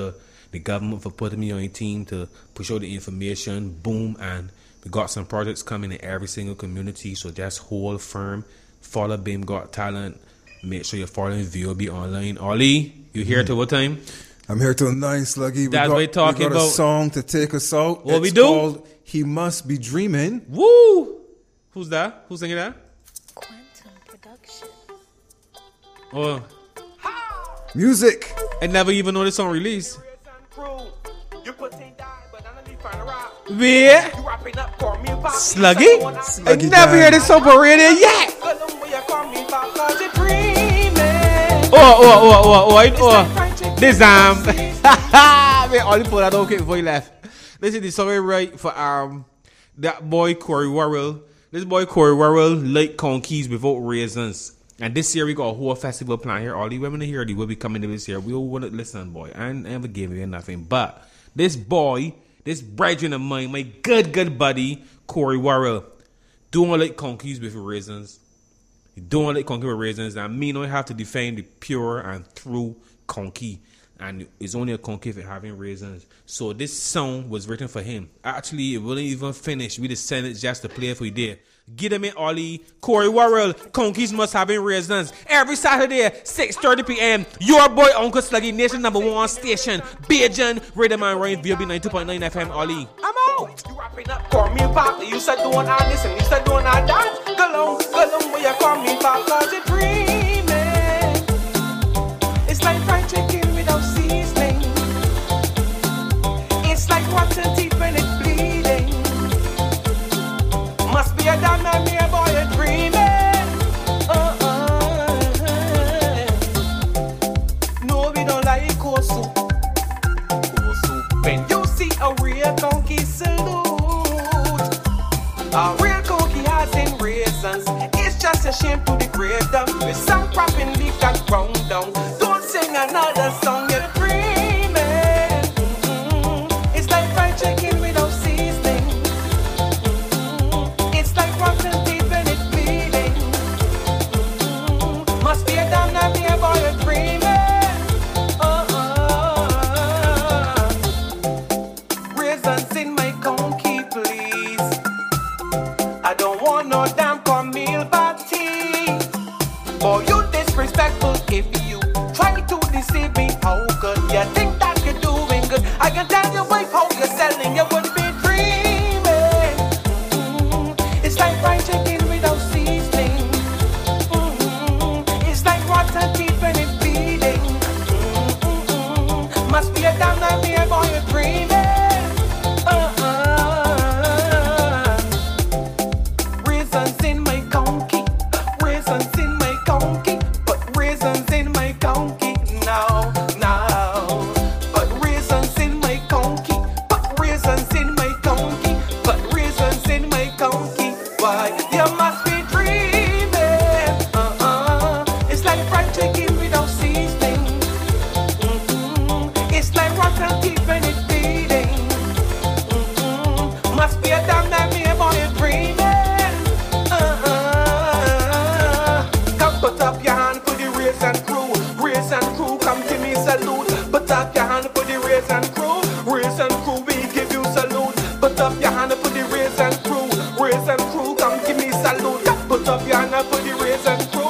the government for putting me on a team to push out the information. Boom, and we got some projects coming in every single community. So just hold firm. Follow Beam Got Talent. Make sure you're following V O B online. Ollie, you here till what time? I'm here till nine, Sluggy. We That's got, what we're talking we got about. a song to take us out. What it's we do? Called He Must Be Dreaming. Woo! Who's that? Who's singing that? Quantum Production. Oh, Music. I never even know this song released. You put in die, but I'm gonna be fine around. Where? You wrapping up for me, pop. Sluggy? I Sluggy never Dan. heard this song for radio yet. Cause the way you call me, pop, cause you're dreaming. Oh, oh, oh, oh, oh, oh. This um, man, Ollie pulled that okay before he left. This is the song I write for um that boy Corey Worrell. This boy Corey Worrell like conkeys without raisins. And this year we got a whole festival plan here. All the women here, they will be coming to this year. We all want to listen, boy. I ain't never gave you nothing. But this boy, this brethren of mine, my good, good buddy, Corey Worrell, doing like conkeys with raisins. He don't like conky with raisins. And me don't have to defend the pure and true conky. And it's only a conky if it having raisins. So this song was written for him. Actually, it wasn't even finished. We just sent it just to play it for you there. Get him in, Ollie. Corey Worrell, conkeys must having raisins. Every Saturday, six thirty p.m. Your boy, Uncle Sluggy, nation number one station. Bajan, Rhythm and Rhyme, V O B ninety-two point nine F M, Ollie. I'm out. You wrapping up for me, pop. You said doing all this and you said doing all that. Go long, go long, where you call me, pop, cause you're dreaming. It's like fried chicken without seasoning. It's like watching teeth when it's bleeding. Must be a damn man, me a boy, you're dreaming. Uh-uh. No, we don't like kosu. When you see a real conky salute, a real conky has in raisins. It's just a shame to degrade them with some cropping leaf and ground down. Don't sing another song, you're dreaming. Mm-hmm. It's like fried chicken without seasoning. Mm-hmm. It's like rotten teeth when it's bleeding. Mm-hmm. Must be a damn night, me a boy, you're dreaming. In my conky, please. I don't want no damn cornmeal patty. For you disrespectful if you try to deceive me. How good you think that you're doing good? I can tell your wife how you're selling. You would be dreaming. Mm-hmm. It's like fried chicken without seasoning. Mm-hmm. It's like rotten teeth when it's bleeding. Mm-hmm. Must be a damn night, me a boy, you're dreaming. Put up your hand for the raise and crew.